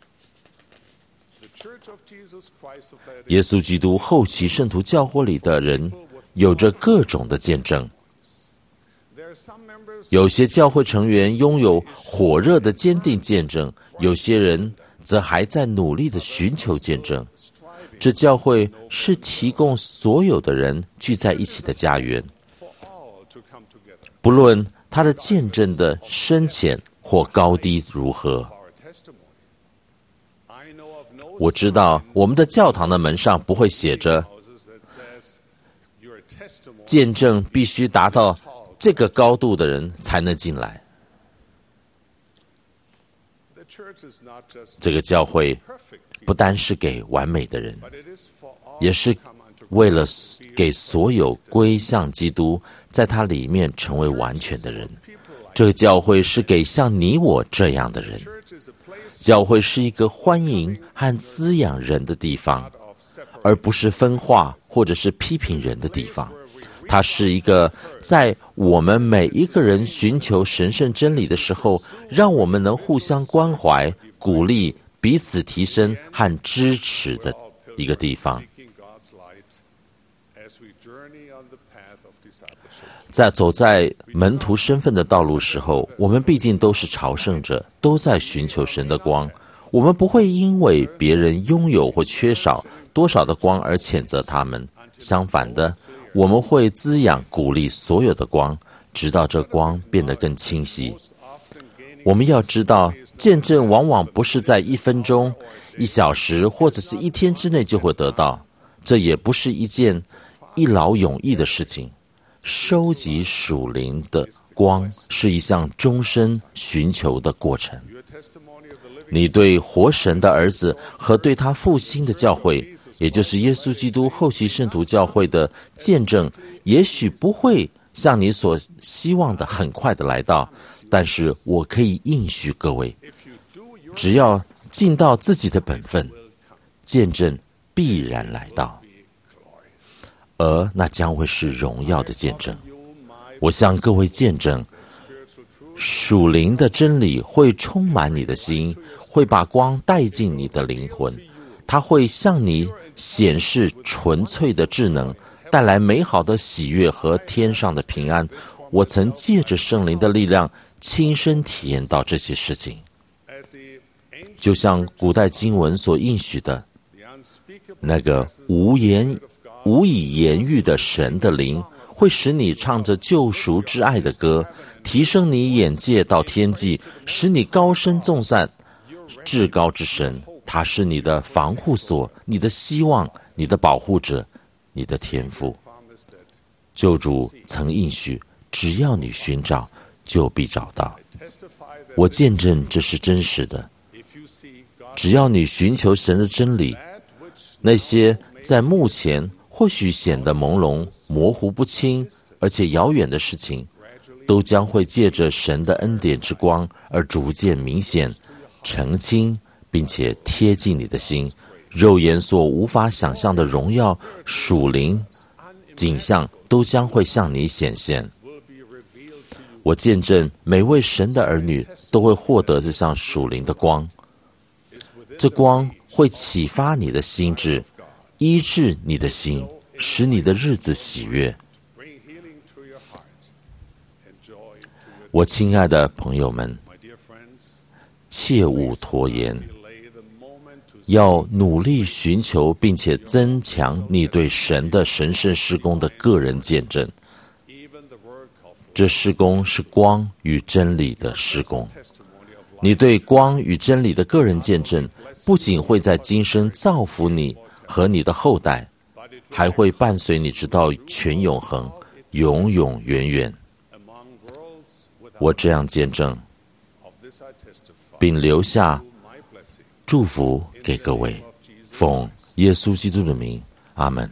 G: 耶稣基督后期圣徒教会里的人有着各种的见证，有些教会成员拥有火热的坚定见证，有些人则还在努力的寻求见证。这教会是提供所有的人聚在一起的家园，不论他的见证的深浅或高低如何。我知道我们的教堂的门上不会写着见证必须达到这个高度的人才能进来。这个教会不单是给完美的人， 也是为了给所有归向基督，在他里面成为完全的人。这个教会是给像你我这样的人。教会是一个欢迎和滋养人的地方，而不是分化或者是批评人的地方。它是一个在我们每一个人寻求神圣真理的时候，让我们能互相关怀、鼓励、彼此提升和支持的一个地方。在走在门徒身份的道路时候，我们毕竟都是朝圣者，都在寻求神的光。我们不会因为别人拥有或缺少多少的光而谴责他们，相反的，我们会滋养鼓励所有的光，直到这光变得更清晰。我们要知道，见证往往不是在1分钟、1小时或者是1天之内就会得到，这也不是一件一劳永逸的事情。收集属灵的光是一项终身寻求的过程。你对活神的儿子和对他复兴的教会，也就是耶稣基督后期圣徒教会的见证，也许不会像你所希望的很快的来到，但是我可以应许各位，只要尽到自己的本分，见证必然来到，而那将会是荣耀的见证。我向各位见证，属灵的真理会充满你的心，会把光带进你的灵魂，它会向你显示纯粹的智能，带来美好的喜悦和天上的平安。我曾借着圣灵的力量亲身体验到这些事情，就像古代经文所应许的，那个无以言喻的神的灵会使你唱着救赎之爱的歌，提升你眼界到天际，使你高声颂赞至高之神。他是你的防护所，你的希望，你的保护者，你的天父。救主曾应许，只要你寻找，就必找到。我见证这是真实的。只要你寻求神的真理，那些在目前或许显得朦胧、模糊不清而且遥远的事情，都将会借着神的恩典之光而逐渐明显、澄清，并且贴近你的心。肉眼所无法想象的荣耀、属灵景象都将会向你显现。我见证每位神的儿女都会获得这项属灵的光，这光会启发你的心智，医治你的心，使你的日子喜悦。我亲爱的朋友们，切勿拖延，要努力寻求并且增强你对神的神圣事工的个人见证。这事工是光与真理的事工。你对光与真理的个人见证，不仅会在今生造福你和你的后代，还会伴随你直到全永恒，永永远远。我这样见证，并留下祝福给各位，奉耶稣基督的名，阿们。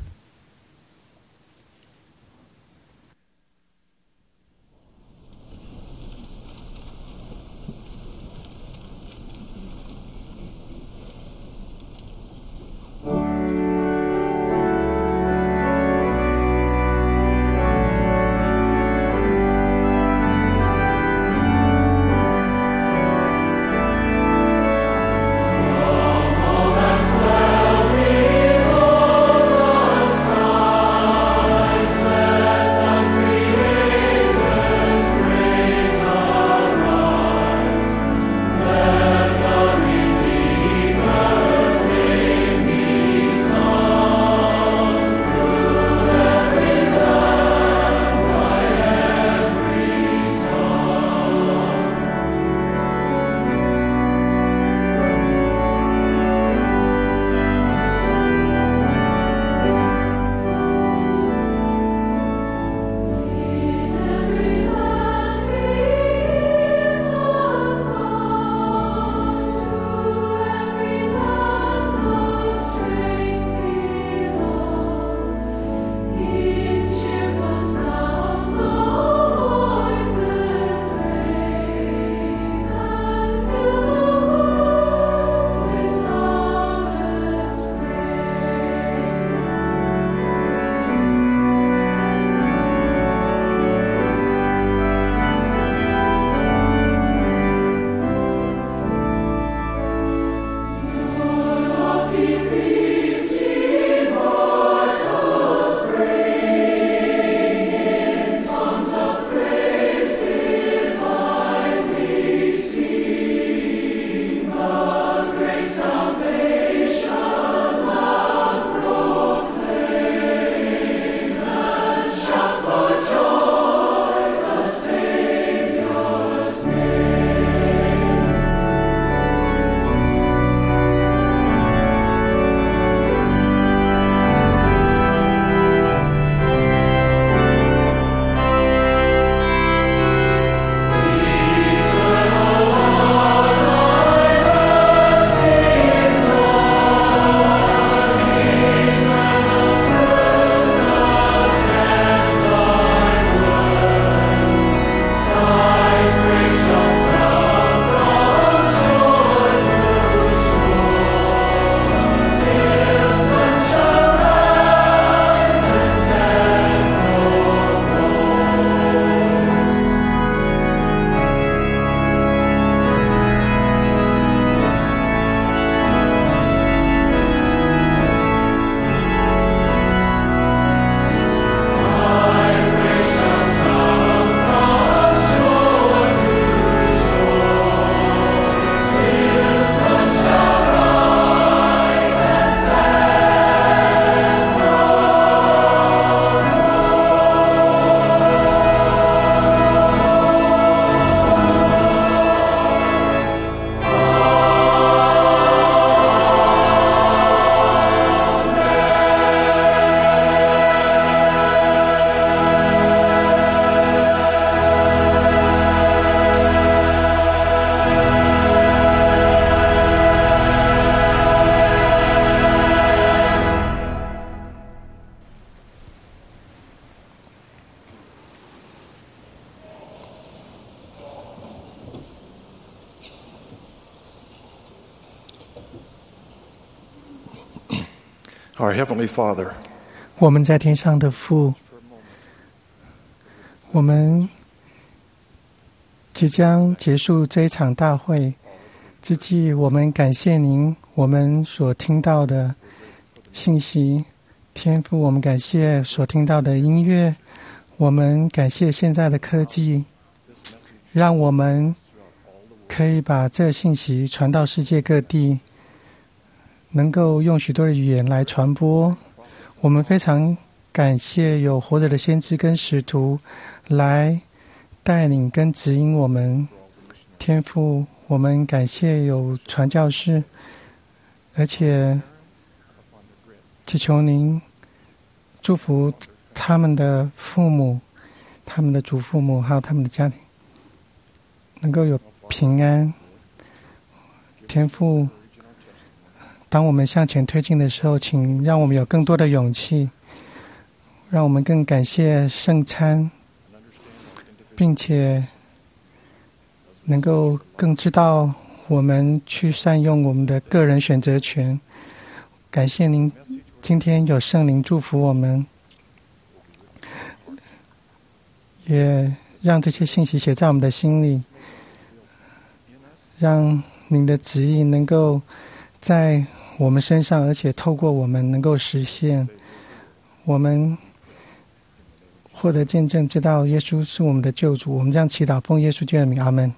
K: Our Heavenly Father,
C: 我们在天上的父，我们即将结束这一场大会之际，我们感谢您，我们所听到的信息，天父，我们感谢所听到的音乐，我们感谢现在的科技，让我们可以把这信息传到世界各地，能够用许多的语言来传播。我们非常感谢有活着的先知跟使徒来带领跟指引我们。天父，我们感谢有传教士，而且祈求您祝福他们的父母、他们的祖父母还有他们的家庭能够有平安。天父，当我们向前推进的时候，请让我们有更多的勇气，让我们更感谢圣餐，并且能够更知道我们去善用我们的个人选择权。感谢您今天有圣灵祝福我们，也让这些信息写在我们的心里，让您的旨意能够在我们身上，而且透过我们能够实现。我们获得见证，知道耶稣是我们的救主。我们这样祈祷，奉耶稣基督的名，阿们。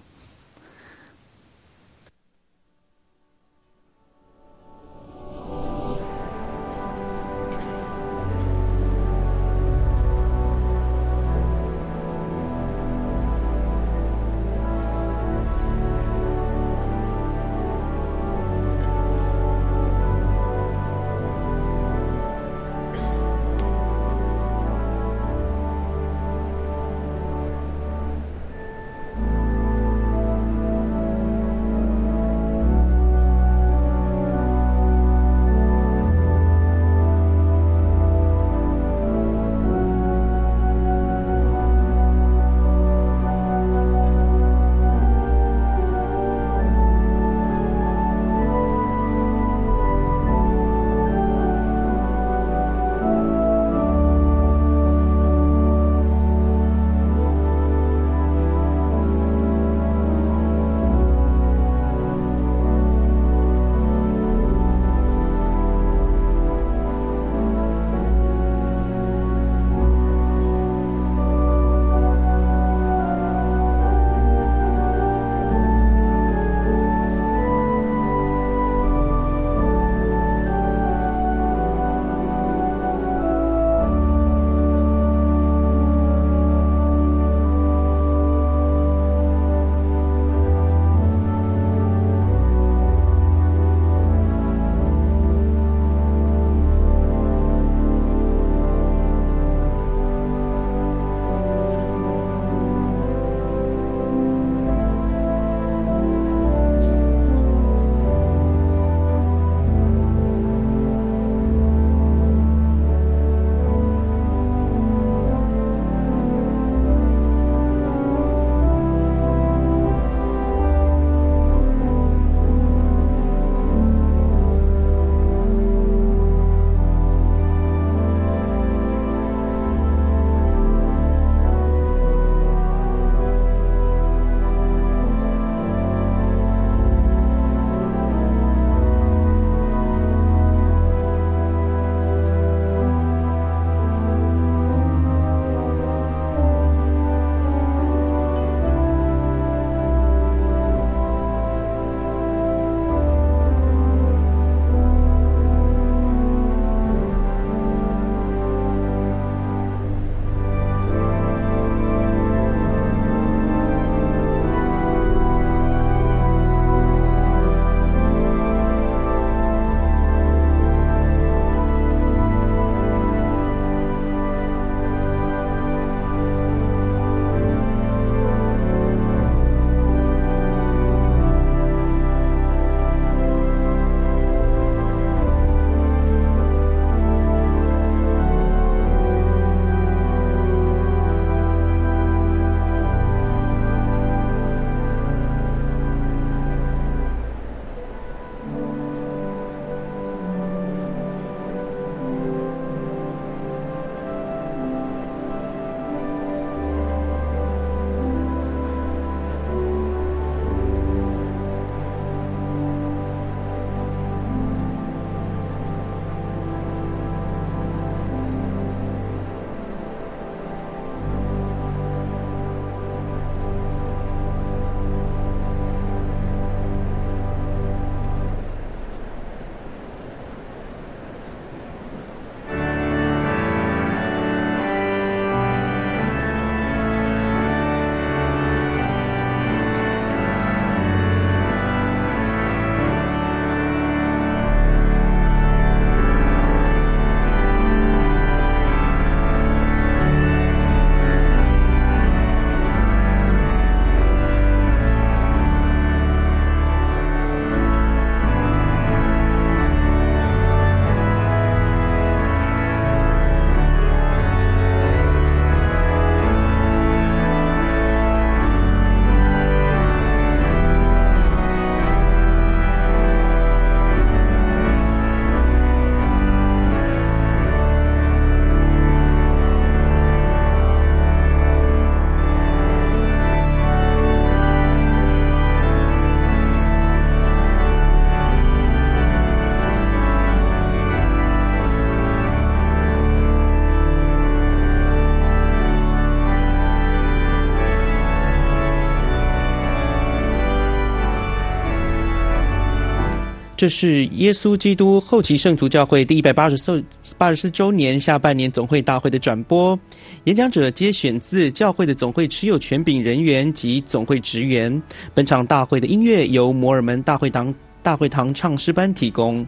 B: 这是耶稣基督后期圣徒教会第184周年下半年总会大会的转播。演讲者皆选自教会的总会持有权柄人员及总会职员。本场大会的音乐由摩尔门大会堂唱诗班提供。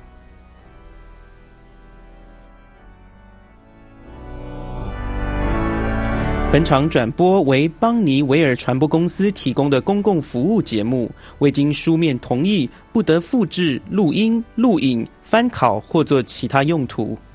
B: 本场转播为邦尼维尔传播公司提供的公共服务节目，未经书面同意，不得复制、录音、录影、翻拷或做其他用途。